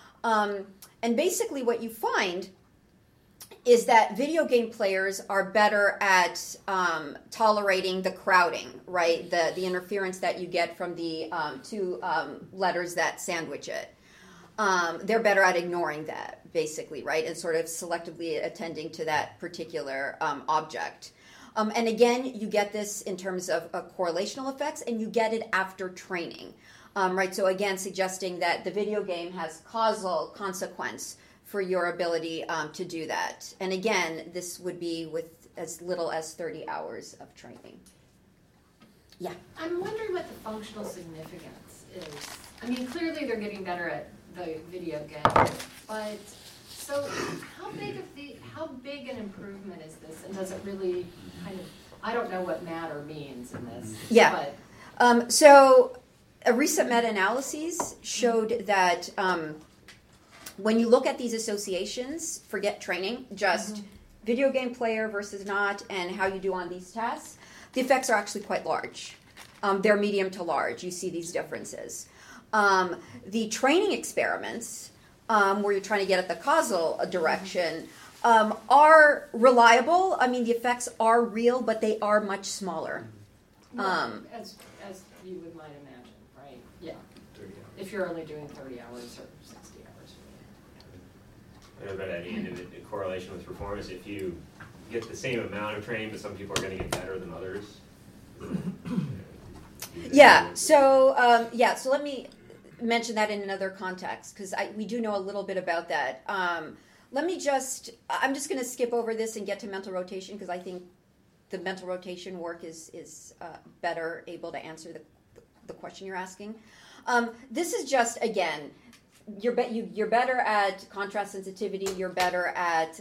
And basically what you find is that video game players are better at tolerating the crowding, right? The interference that you get from the two letters that sandwich it. They're better at ignoring that, basically, right? And sort of selectively attending to that particular object. And again, you get this in terms of correlational effects, and you get it after training, right? So again, suggesting that the video game has causal consequence for your ability to do that. And again, this would be with as little as 30 hours of training. Yeah? I'm wondering what the functional significance is. I mean, clearly they're getting better at the video game, but so how big an improvement is this, and does it really kind of, I don't know what matter means in this. Yeah. But So a recent meta-analysis showed that when you look at these associations, forget training, just video game player versus not, and how you do on these tests, the effects are actually quite large. They're medium to large. You see these differences. The training experiments, where you're trying to get at the causal direction, are reliable. I mean, the effects are real, but they are much smaller. as you would might imagine, right? Yeah. 30 hours. If you're only doing 30 hours or 60 hours. I don't know about any individual correlation with performance. If you get the same amount of training, but some people are going to get better than others. Yeah. So So let me mention that in another context, because we do know a little bit about that. I'm just going to skip over this and get to mental rotation, because I think the mental rotation work is better able to answer the question you're asking. This is just, again, you're better at contrast sensitivity. You're better at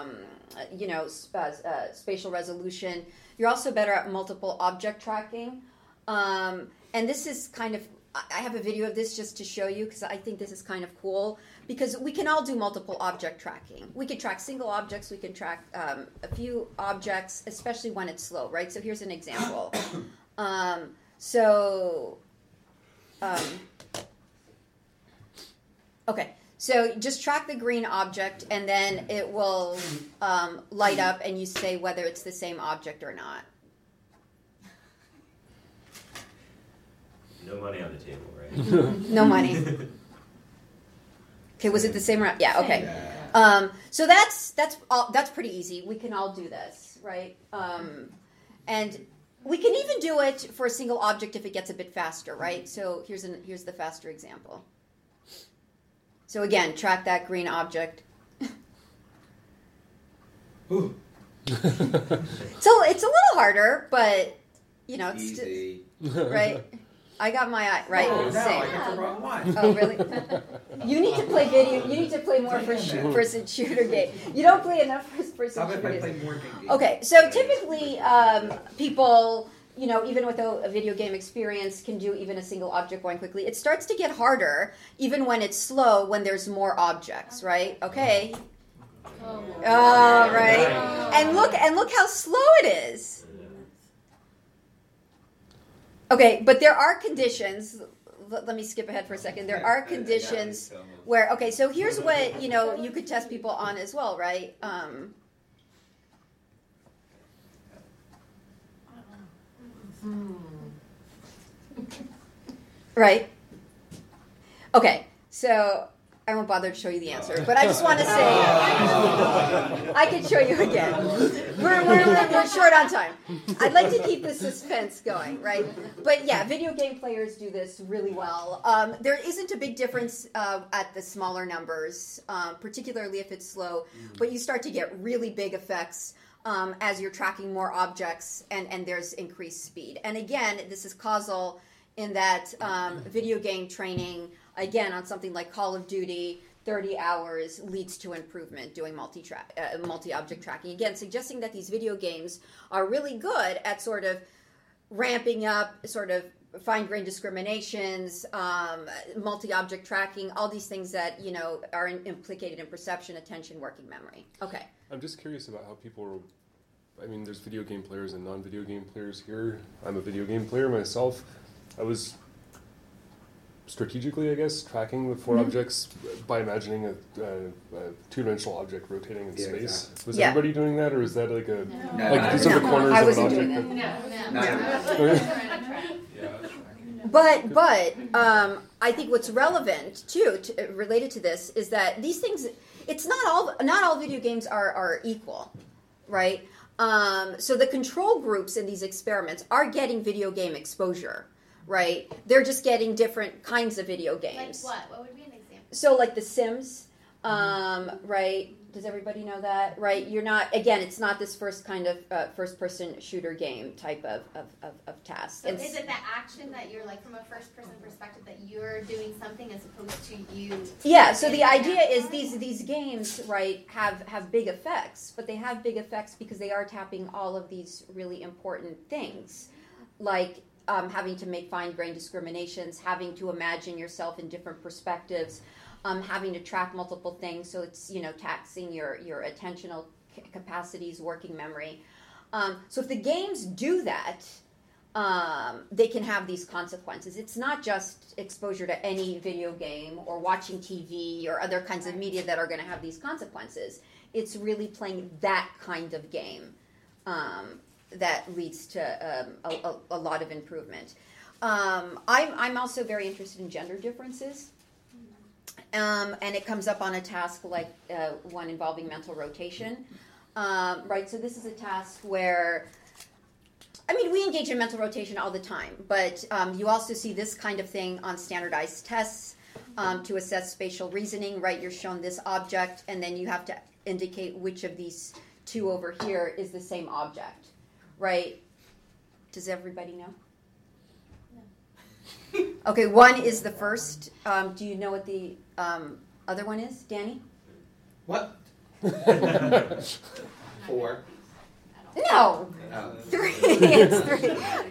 spatial resolution. You're also better at multiple object tracking. And this is kind of, I have a video of this just to show you, because I think this is kind of cool, because we can all do multiple object tracking. We can track single objects. We can track a few objects, especially when it's slow, right? So here's an example. Okay, so just track the green object, and then it will light up, and you say whether it's the same object or not. No money on the table, right? No money. Okay, was it the same? Yeah. Okay. Yeah. So that's pretty easy. We can all do this, right? And we can even do it for a single object if it gets a bit faster, right? So here's the faster example. So again, track that green object. Ooh. So it's a little harder, but it's Easy. right. I got my eye right. Oh, no, Same. I got the wrong one. Oh, really? You need to play video. You need to play more first-person shooter game. You don't play enough first-person How about shooter if I games. play more games? Okay, so typically people, even with a video game experience, can do even a single object going quickly. It starts to get harder, even when it's slow, when there's more objects, right? Okay. Oh, Right. And look how slow it is. Okay, but there are conditions. Let me skip ahead for a second. There are conditions where, okay, so here's what, you could test people on as well, right? Right? Okay, so I won't bother to show you the answer, but I just want to say, I can show you again. We're short on time. I'd like to keep the suspense going, right? But yeah, video game players do this really well. There isn't a big difference at the smaller numbers, particularly if it's slow, but you start to get really big effects as you're tracking more objects and there's increased speed. And again, this is causal in that video game training, again, on something like Call of Duty, 30 hours leads to improvement doing multi-object tracking. Again, suggesting that these video games are really good at sort of ramping up sort of fine-grained discriminations, multi-object tracking, all these things that, are implicated in perception, attention, working memory. Okay. I'm just curious about how people there's video game players and non-video game players here. I'm a video game player myself. I was strategically, I guess, tracking the four objects by imagining a two-dimensional object rotating in space. Exactly. Was everybody doing that, or is that like a these are the corners I of wasn't an doing object? But I think what's relevant too, related to this, is that these things. It's not all video games are equal, right? So the control groups in these experiments are getting video game exposure. Right? They're just getting different kinds of video games. Like what? What would be an example? So like The Sims, right? Does everybody know that? Right? You're not, again, it's not this first kind of first-person shooter game type of task. So is it the action that you're like, from a first-person perspective, that you're doing something as opposed to you? Yeah, so the idea is these games, right, have big effects, but they have big effects because they are tapping all of these really important things, like having to make fine-grained discriminations, having to imagine yourself in different perspectives, having to track multiple things, so it's taxing your attentional capacities, working memory. So if the games do that, they can have these consequences. It's not just exposure to any video game or watching TV or other kinds of media that are going to have these consequences. It's really playing that kind of game that leads to a lot of improvement. I'm also very interested in gender differences. And it comes up on a task like one involving mental rotation. Right, so this is a task where, we engage in mental rotation all the time, but you also see this kind of thing on standardized tests to assess spatial reasoning, right? You're shown this object, and then you have to indicate which of these two over here is the same object. Right? Does everybody know? No. Okay, one is the first. Do you know what the other one is, Danny? What? 4. No. 3. It's 3.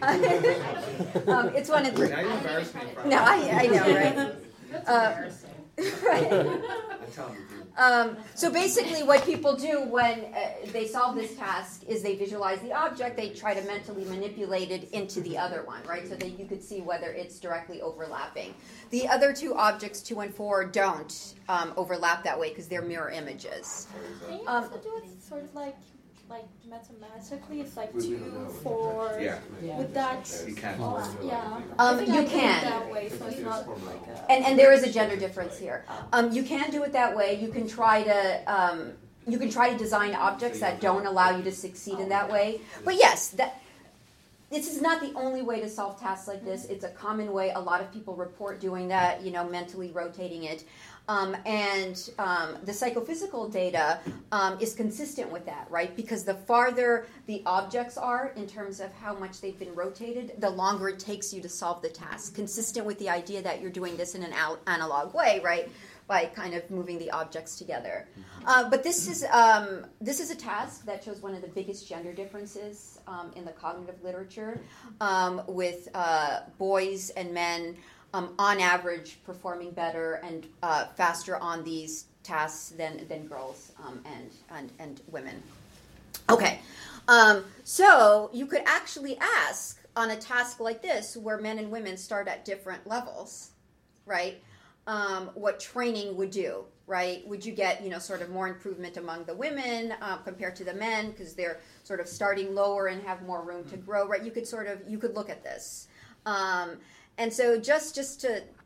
It's 1 and 3. Now you embarrass me. No, I know, right? Right. So basically what people do when they solve this task is they visualize the object, they try to mentally manipulate it into the other one, right? So that you could see whether it's directly overlapping. The other two objects, 2 and 4, don't overlap that way because they're mirror images. Can you also do it sort of like mathematically? It's like 2, 4. Yeah. With that. You can. You can. That way, so it's not like and there is a gender difference here. You can do it that way. You can try to design objects that don't allow you to succeed in that way. But yes, this is not the only way to solve tasks like this. It's a common way. A lot of people report doing that, mentally rotating it. The psychophysical data is consistent with that, right? Because the farther the objects are in terms of how much they've been rotated, the longer it takes you to solve the task. Consistent with the idea that you're doing this in an analog way, right? By kind of moving the objects together. But this is a task that shows one of the biggest gender differences in the cognitive literature, with boys and men on average performing better and faster on these tasks than girls and women. Okay, so you could actually ask on a task like this, where men and women start at different levels, right? What training would do, right? Would you get, sort of more improvement among the women compared to the men because they're sort of starting lower and have more room to grow, right? You could look at this. And so just to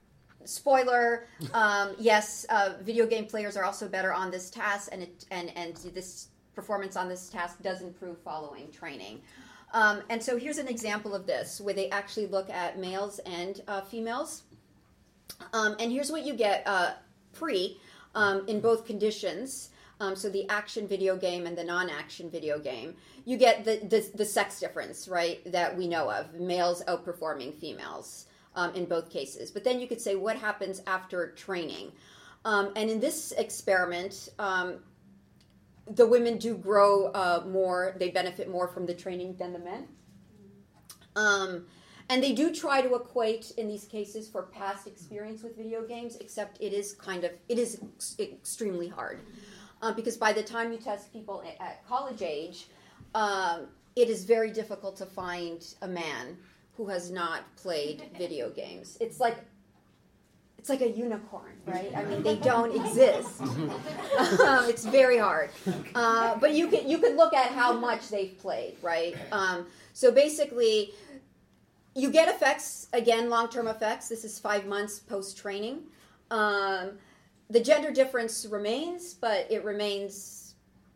spoiler, yes, video game players are also better on this task, and this performance on this task does improve following training. And so here's an example of this, where they actually look at males and females. And here's what you get in both conditions. So the action video game and the non-action video game, you get the sex difference, right, that we know of, males outperforming females in both cases. But then you could say, what happens after training? And in this experiment, the women do grow more, they benefit more from the training than the men. And they do try to equate, in these cases, for past experience with video games, except it is extremely hard. Because by the time you test people at college age, it is very difficult to find a man who has not played video games. It's like a unicorn, right? I mean, they don't exist. It's very hard. But you can look at how much they've played, right? So basically, you get effects, again, long-term effects. This is 5 months post-training. The gender difference remains, but it remains,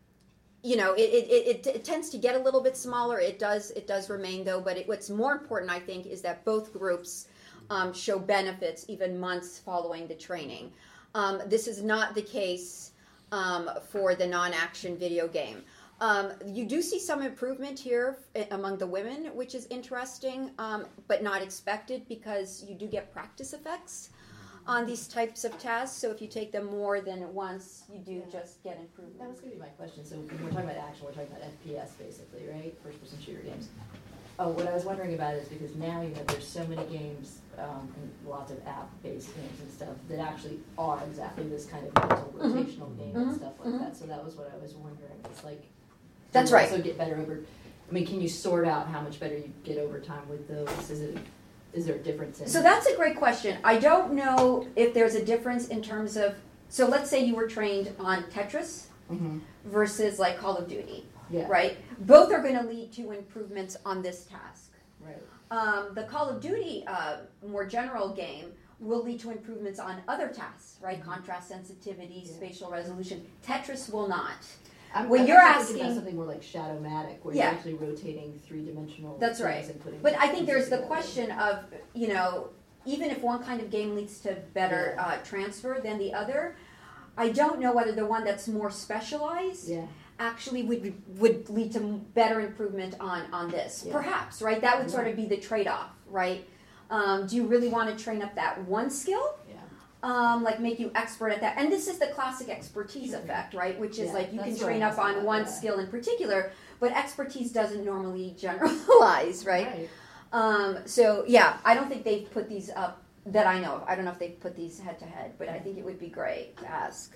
it tends to get a little bit smaller. It does remain, though. But what's more important, I think, is that both groups show benefits even months following the training. This is not the case for the non-action video game. You do see some improvement here among the women, which is interesting, but not expected, because you do get practice effects on these types of tasks. So if you take them more than once, you do just get improvement. That was going to be my question. So when we're talking about action, we're talking about FPS basically, right? First-person shooter games. What I was wondering about is because now, there's so many games, and lots of app-based games and stuff that actually are exactly this kind of mental rotational game and stuff like that. So that was what I was wondering. It's like, that's right. Also get better over. I mean, can you sort out how much better you get over time with those? Is there a difference in? So that's a great question. I don't know if there's a difference in terms of. So let's say you were trained on Tetris versus like Call of Duty. Yeah. Right? Both are going to lead to improvements on this task. Right. The Call of Duty, more general game, will lead to improvements on other tasks, right? Contrast sensitivity, spatial resolution. Tetris will not. When you're asking about something more like Shadowmatic, where you're actually rotating three-dimensional. That's right. And putting but I think there's the question of, even if one kind of game leads to better transfer than the other, I don't know whether the one that's more specialized actually would lead to better improvement on this. Yeah. Perhaps, right? That would sort of be the trade-off, right? Do you really want to train up that one skill? Like make you expert at that. And this is the classic expertise effect, right? Which is like you can train up on one skill in particular, but expertise doesn't normally generalize, right? So yeah, I don't think they've put these up that I know of. I don't know if they've put these head to head, but I think it would be great to ask.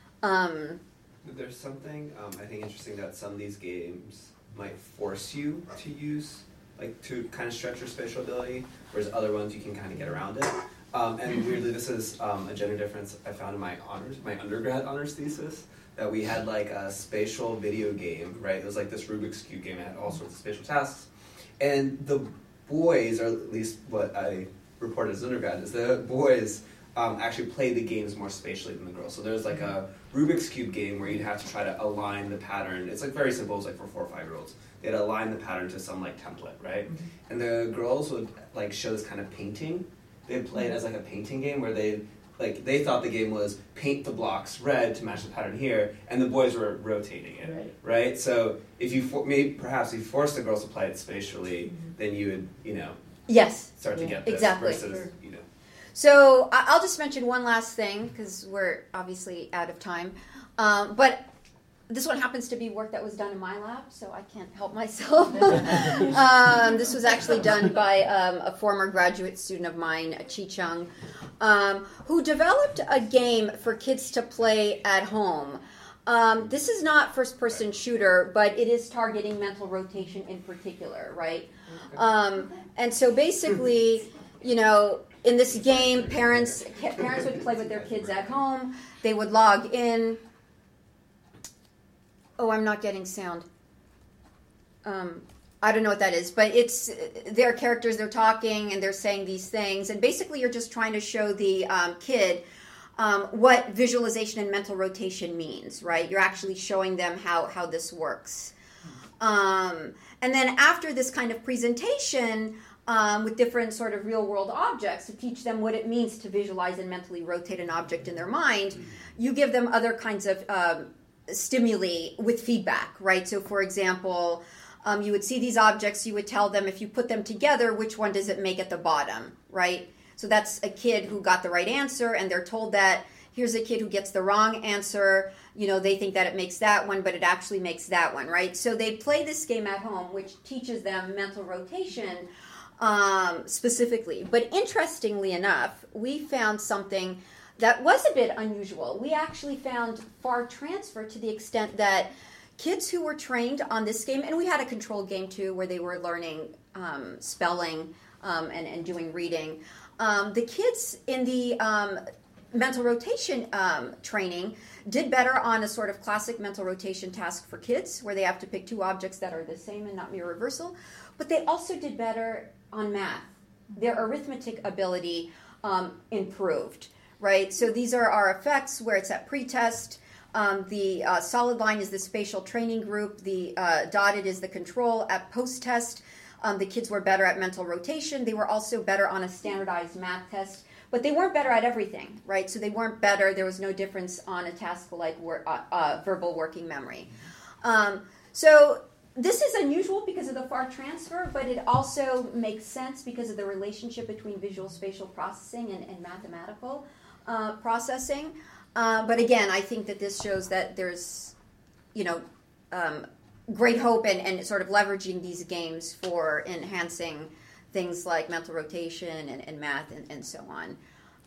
There's something I think interesting that some of these games might force you to use, like to kind of stretch your spatial ability, whereas other ones you can kind of get around it. And weirdly, this is a gender difference I found in my undergrad honors thesis, that we had like a spatial video game, right? It was like this Rubik's Cube game, it had all sorts of spatial tasks. And the boys, or at least what I reported as undergrad, is the boys actually play the games more spatially than the girls. So there's like a Rubik's Cube game where you'd have to try to align the pattern. It's like very simple, it's like for 4 or 5-year-olds. They'd align the pattern to some like template, right? And the girls would like show this kind of painting. They'd play it as like a painting game where they thought the game was paint the blocks red to match the pattern here, and the boys were rotating it, right? So if you perhaps if you force the girls to play it spatially, then you would start to get this versus So I'll just mention one last thing because we're obviously out of time, but. This one happens to be work that was done in my lab, so I can't help myself. This was actually done by a former graduate student of mine, Chi Chung, who developed a game for kids to play at home. This is not first-person shooter, but it is targeting mental rotation in particular, right? And so basically, in this game, parents would play with their kids at home. They would log in. Oh, I'm not getting sound. I don't know what that is, but it's their characters, they're talking and they're saying these things. And basically you're just trying to show the kid what visualization and mental rotation means, right? You're actually showing them how this works. And then after this kind of presentation with different sort of real world objects to teach them what it means to visualize and mentally rotate an object in their mind, you give them other kinds of stimuli with feedback, right? So for example, you would see these objects, you would tell them if you put them together, which one does it make at the bottom, right? So that's a kid who got the right answer, and they're told that here's a kid who gets the wrong answer. You know, they think that it makes that one, but it actually makes that one, right? So they play this game at home, which teaches them mental rotation specifically. But interestingly enough, we found something that was a bit unusual. We actually found far transfer to the extent that kids who were trained on this game, and we had a control game too where they were learning spelling and doing reading. The kids in the mental rotation training did better on a sort of classic mental rotation task for kids where they have to pick two objects that are the same and not mirror reversal. But they also did better on math. Their arithmetic ability improved, right? So these are our effects where it's at pretest. The solid line is the spatial training group. The dotted is the control at post-test. The kids were better at mental rotation. They were also better on a standardized math test. But they weren't better at everything, right? So they weren't better. There was no difference on a task like verbal working memory. So this is unusual because of the far transfer, but it also makes sense because of the relationship between visual spatial processing and mathematical processing. But again, I think that this shows that there's, great hope and sort of leveraging these games for enhancing things like mental rotation and math and so on.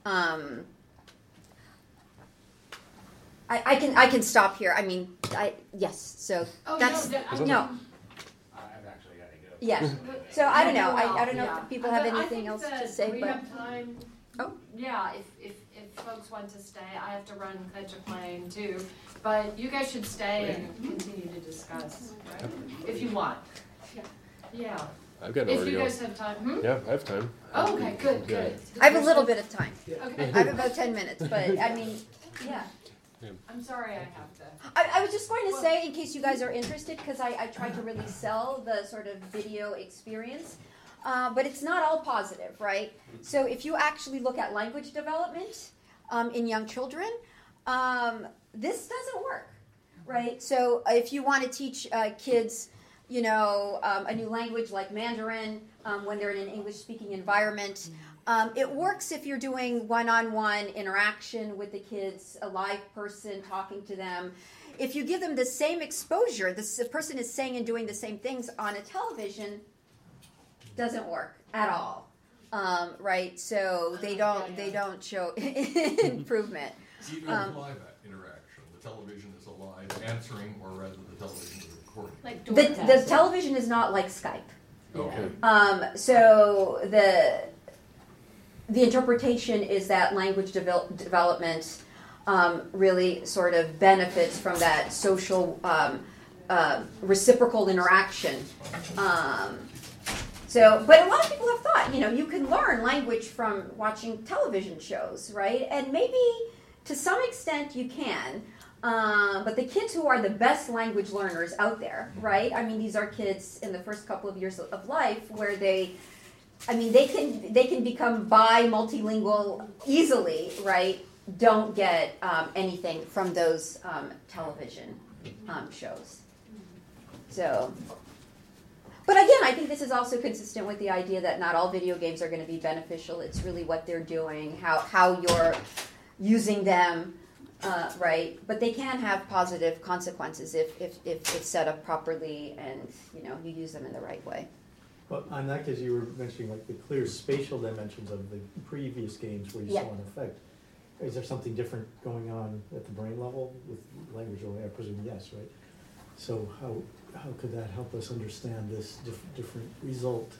I can stop here. I mean, yes. So that's no. I've actually got to go. Yeah. So I don't know. I don't know if people have anything else to say. We But have time. Oh. Yeah. If folks want to stay, I have to run catch a plane too. But you guys should stay and continue to discuss, right? If you want. Yeah. I've got If you guys have time. Yeah, I have time. Oh, okay, good. I have a little bit of time. Okay. I have about 10 minutes, but I mean, yeah. I'm sorry I have to. I was just going to say, in case you guys are interested, because I tried to really sell the sort of video experience, but it's not all positive, right? So if you actually look at language development in young children, this doesn't work, right? So if you want to teach kids, a new language like Mandarin when they're in an English-speaking environment, it works if you're doing one-on-one interaction with the kids, a live person talking to them. If you give them the same exposure, the person is saying and doing the same things on a television, doesn't work at all, right? So they don't show improvement. Even live interaction, the television is a live answering, or rather the television is recording. Like the television is not like Skype. Okay. So the interpretation is that language development really sort of benefits from that social reciprocal interaction. But a lot of people have thought, you can learn language from watching television shows, right? And maybe to some extent you can. But the kids who are the best language learners out there, right? I mean, these are kids in the first couple of years of life where they can become multilingual easily, right? Don't get anything from those television shows. So, but again, I think this is also consistent with the idea that not all video games are going to be beneficial. It's really what they're doing, how you're using them. Right, but they can have positive consequences if it's set up properly and you use them in the right way. Well, in that case, you were mentioning like the clear spatial dimensions of the previous games where you saw an effect. Is there something different going on at the brain level with language? I presume yes, right? So how could that help us understand this different result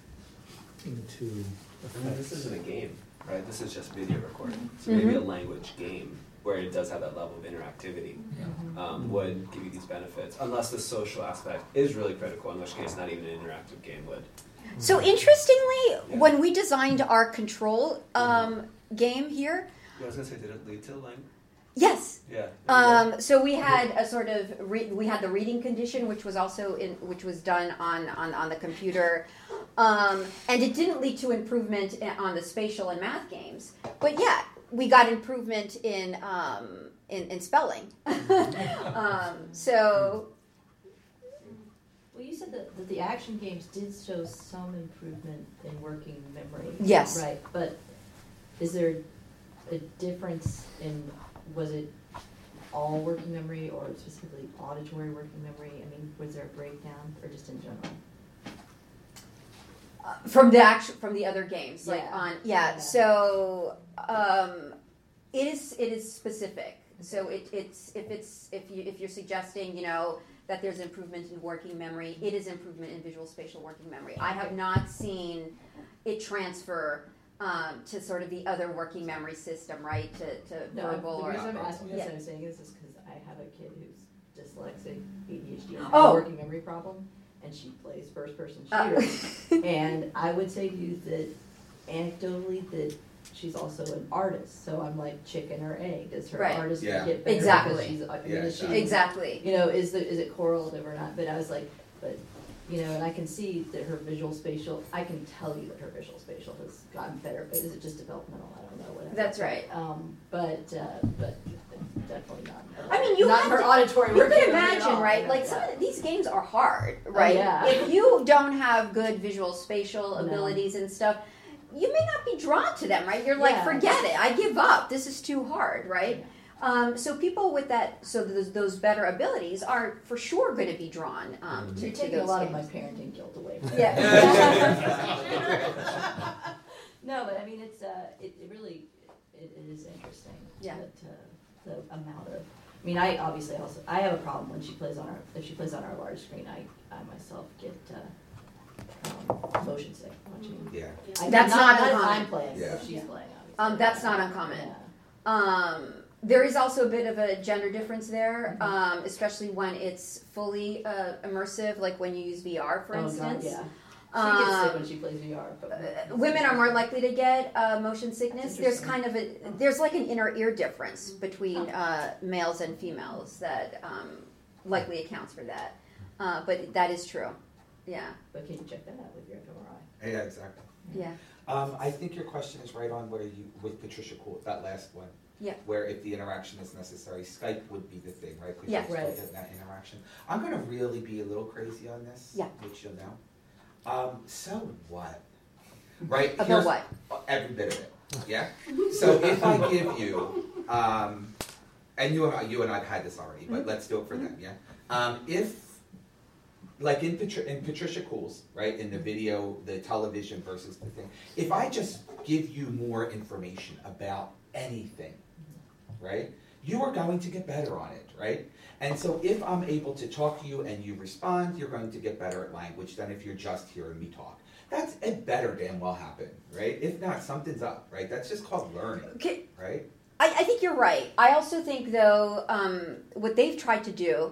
into effects? This isn't a game, right? This is just video recording. So maybe a language game. where it does have that level of interactivity, would give you these benefits, unless the social aspect is really critical, in which case not even an interactive game would. So interestingly, when we designed our control game here, I was going to say, did it lead to language? yes. Yeah. So we had a sort of we had the reading condition, which was also which was done on the computer, and it didn't lead to improvement on the spatial and math games. But yeah, we got improvement in spelling. So. Well, you said that the action games did show some improvement in working memory. Yes. Right, but is there a difference in, was it all working memory or specifically auditory working memory? I mean, was there a breakdown or just in general? From the other games, So it is specific. So if you're suggesting, that there's improvement in working memory, it is improvement in visual spatial working memory. I have not seen it transfer to sort of the other working memory system, right? To verbal or. The reason I'm asking this, I'm saying this is because I have a kid who's dyslexic, ADHD, and has Oh. a working memory problem, and she plays first-person shooters. And I would say to you that anecdotally that she's also an artist. So I'm like chicken or egg. Does her Right. artist Yeah. get better? Exactly. Because she's, Yeah, is she, Exactly. is it correlative or not? But I was like, and I can see that her visual spatial, I can tell you that her visual spatial has gotten better, but is it just developmental? I don't know. Whatever. That's right. But definitely not. I mean, you not have her to, auditory you working can memory at imagine, all. right? Yeah, Like yeah. some of these games are hard, right? yeah. If you don't have good visual spatial No. abilities and stuff, you may not be drawn to them, right? You're like, Yeah. forget it, I give up. This is too hard, right? So people with those better abilities are for sure going to be drawn to You're to taking a those lot games. of my parenting guilt away from me. Yeah. No, but I mean, it really is interesting. Yeah. That the amount of. I mean, I obviously also I have a problem when she plays on our large screen. I myself get motion sick watching. Yeah. That's not if uncommon. I'm playing. Yeah. If she's playing. Obviously. That's not uncommon. Yeah. There is also a bit of a gender difference there, especially when it's fully immersive, like when you use VR, for instance. God, yeah. She gets sick when she plays VR. But Women are more likely to get motion sickness. There's kind of there's like an inner ear difference between males and females that likely accounts for that. But that is true. Yeah. But can you check that out with your fMRI? Yeah, exactly. Yeah. I think your question is right on where you, with Patricia Cool, that last one. Yeah. Where if the interaction is necessary, Skype would be the thing, right? Because Yeah. you're still Right. getting that interaction. I'm going to really be a little crazy on this, Yeah. which you'll know. So what? Right? About Here's what? Every bit of it. Yeah? So if I give you, and you and I've had this already, but let's do it for them, yeah? If, like in Patricia Cool's, right, in the video, the television versus the thing, if I just give you more information about anything, right, you are going to get better on it, right? And so if I'm able to talk to you and you respond, you're going to get better at language than if you're just hearing me talk. That's it better damn well happen, right? If not, something's up, right? That's just called learning, Okay. right? I think you're right. I also think, though, what they've tried to do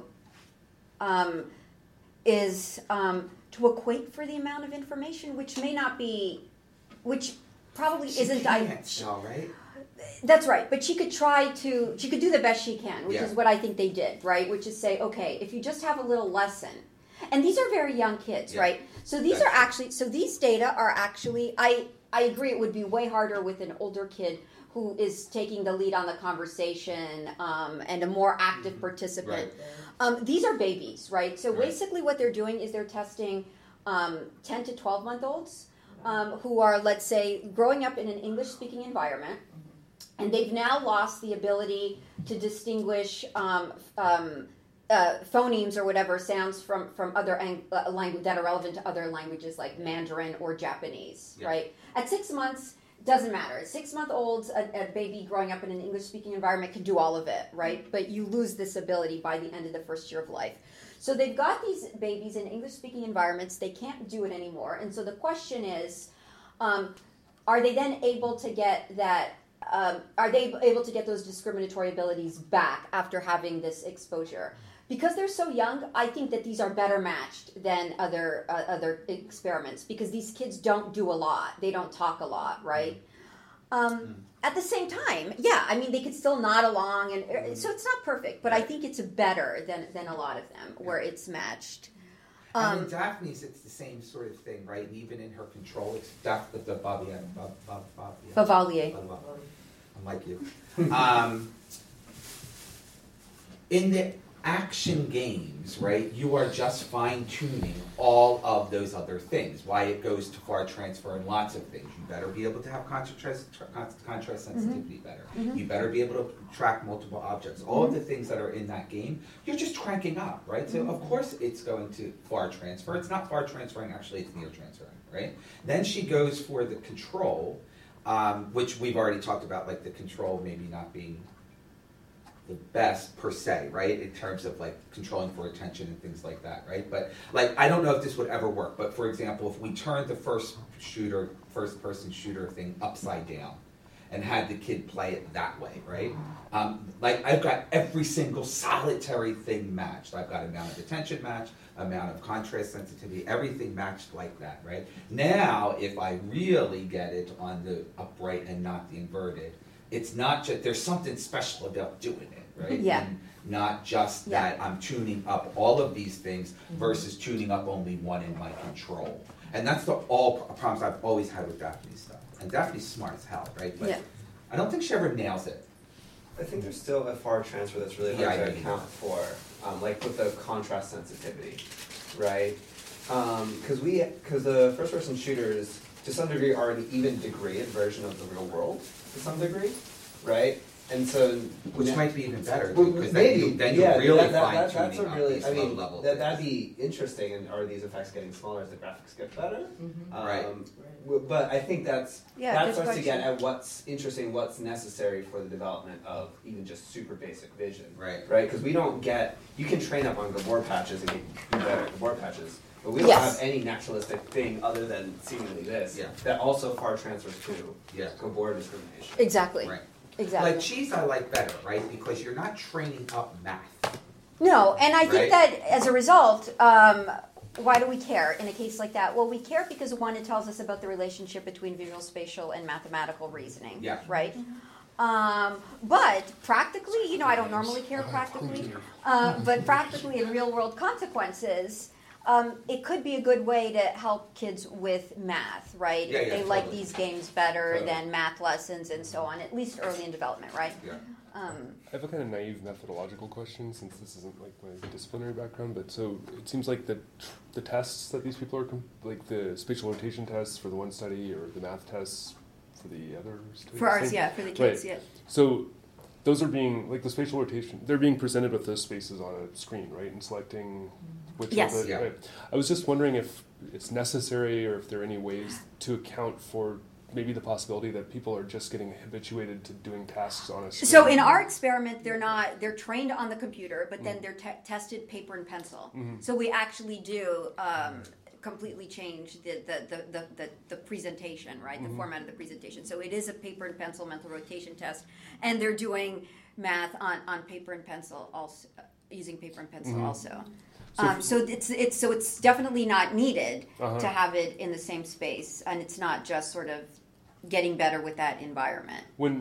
is to equate for the amount of information, which may not be, which probably isn't. Right? That's right. But she could do the best she can, which Yeah. is what I think they did, right? Which is say, okay, if you just have a little lesson, and these are very young kids, Yeah. right? So these are actually, these data are actually, I agree it would be way harder with an older kid who is taking the lead on the conversation and a more active participant. Right. These are babies, right? So Right. basically what they're doing is they're testing 10 to 12-month-olds who are, let's say, growing up in an English-speaking environment, and they've now lost the ability to distinguish phonemes or whatever sounds from other language that are relevant to other languages like Mandarin or Japanese, Yeah. right? At 6 months, doesn't matter. 6-month-olds, a baby growing up in an English-speaking environment can do all of it, right? But you lose this ability by the end of the first year of life. So they've got these babies in English-speaking environments. They can't do it anymore. And so the question is, are they then able to get that are they able to get those discriminatory abilities back after having this exposure? Because they're so young, I think that these are better matched than other experiments, because these kids don't do a lot. They don't talk a lot, right? At the same time, yeah, I mean, they could still nod along, and so it's not perfect, but I think it's better than a lot of them where it's matched. And in Daphne's, it's the same sort of thing, right? And even in her control, it's the Bavalier. I'm like you. In the action games, right, you are just fine-tuning all of those other things. Why it goes to far transfer and lots of things. You better be able to have contrast sensitivity better. You better be able to track multiple objects. All of the things that are in that game, you're just cranking up, right? So of course it's going to far transfer. It's not far transferring, actually it's near transferring, right? Then she goes for the control, which we've already talked about, like the control maybe not being the best per se, right, in terms of like controlling for attention and things like that, right? But like, I don't know if this would ever work, but for example, if we turned the first person shooter thing upside down and had the kid play it that way, right? Like I've got every single solitary thing matched. I've got amount of attention matched, amount of contrast sensitivity, everything matched like that, right? Now, if I really get it on the upright and not the inverted, it's not just, there's something special about doing it, right? Yeah. And not just that I'm tuning up all of these things versus tuning up only one in my control. And that's the problems I've always had with Daphne's stuff. And Daphne's smart as hell, right? But I don't think she ever nails it. I think there's still a far transfer that's really hard to account for, like with the contrast sensitivity, right? Because the first-person shooters, to some degree, are an even degraded version of the real world, to some degree, right? And so, which might be even better, because then you're really fine-tuning that's a really, these I mean, low-level that'd be interesting. And are these effects getting smaller as the graphics get better? Right. But I think that starts question. to get at what's interesting, what's necessary for the development of even just super basic vision. Right. Right. Because we don't get. You can train up on Gabor patches and get better at Gabor patches. But we don't have any naturalistic thing other than seemingly this that also far transfers to Gabor discrimination. Exactly. Right. Exactly. Like cheese I like better, right? Because you're not training up math. No, and I think that as a result, why do we care in a case like that? Well, we care because one, it tells us about the relationship between visual, spatial, and mathematical reasoning. Yeah. Right? But practically, I don't normally care practically, but practically in real world consequences, it could be a good way to help kids with math, right? If they like these games better than math lessons and so on, at least early in development, right? Yeah. I have a kind of naive methodological question, since this isn't like my disciplinary background, but so it seems like the tests that these people are, like the spatial rotation tests for the one study or the math tests for the other study? For ours, for the kids, So those are being, like the spatial rotation, they're being presented with those spaces on a screen, right? And selecting which of the, right. I was just wondering if it's necessary or if there are any ways to account for maybe the possibility that people are just getting habituated to doing tasks on a screen. So in our experiment, they're trained on the computer, but then they're tested paper and pencil. So we actually do completely change the presentation, right? The format of the presentation. So it is a paper and pencil mental rotation test, and they're doing math on paper and pencil also, using paper and pencil also. So it's definitely not needed to have it in the same space, and it's not just sort of getting better with that environment.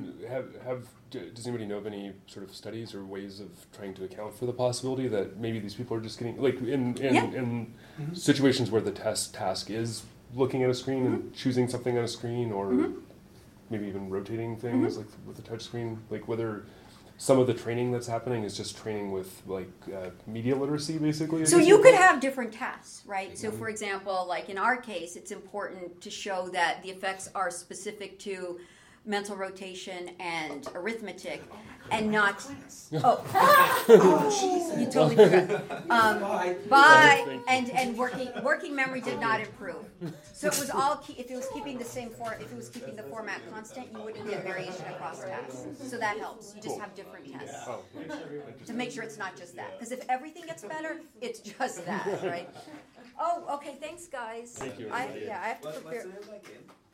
Does anybody know of any sort of studies or ways of trying to account for the possibility that maybe these people are just getting, like in situations where the task is looking at a screen and choosing something on a screen, or maybe even rotating things like with a touch screen, like whether some of the training that's happening is just training with like media literacy, basically. So you could have different tasks, right? So for example, like in our case, it's important to show that the effects are specific to mental rotation and arithmetic, and not. You totally forgot. Bye. And working memory did not improve. So it was all if it was keeping the same if it was keeping the format constant, you wouldn't get variation across tasks. So that helps. You just have different tests to make sure it's not just that. Because if everything gets better, it's just that, right? Oh, okay. Thanks, guys. Thank you. I have to prepare. What's the name of that game?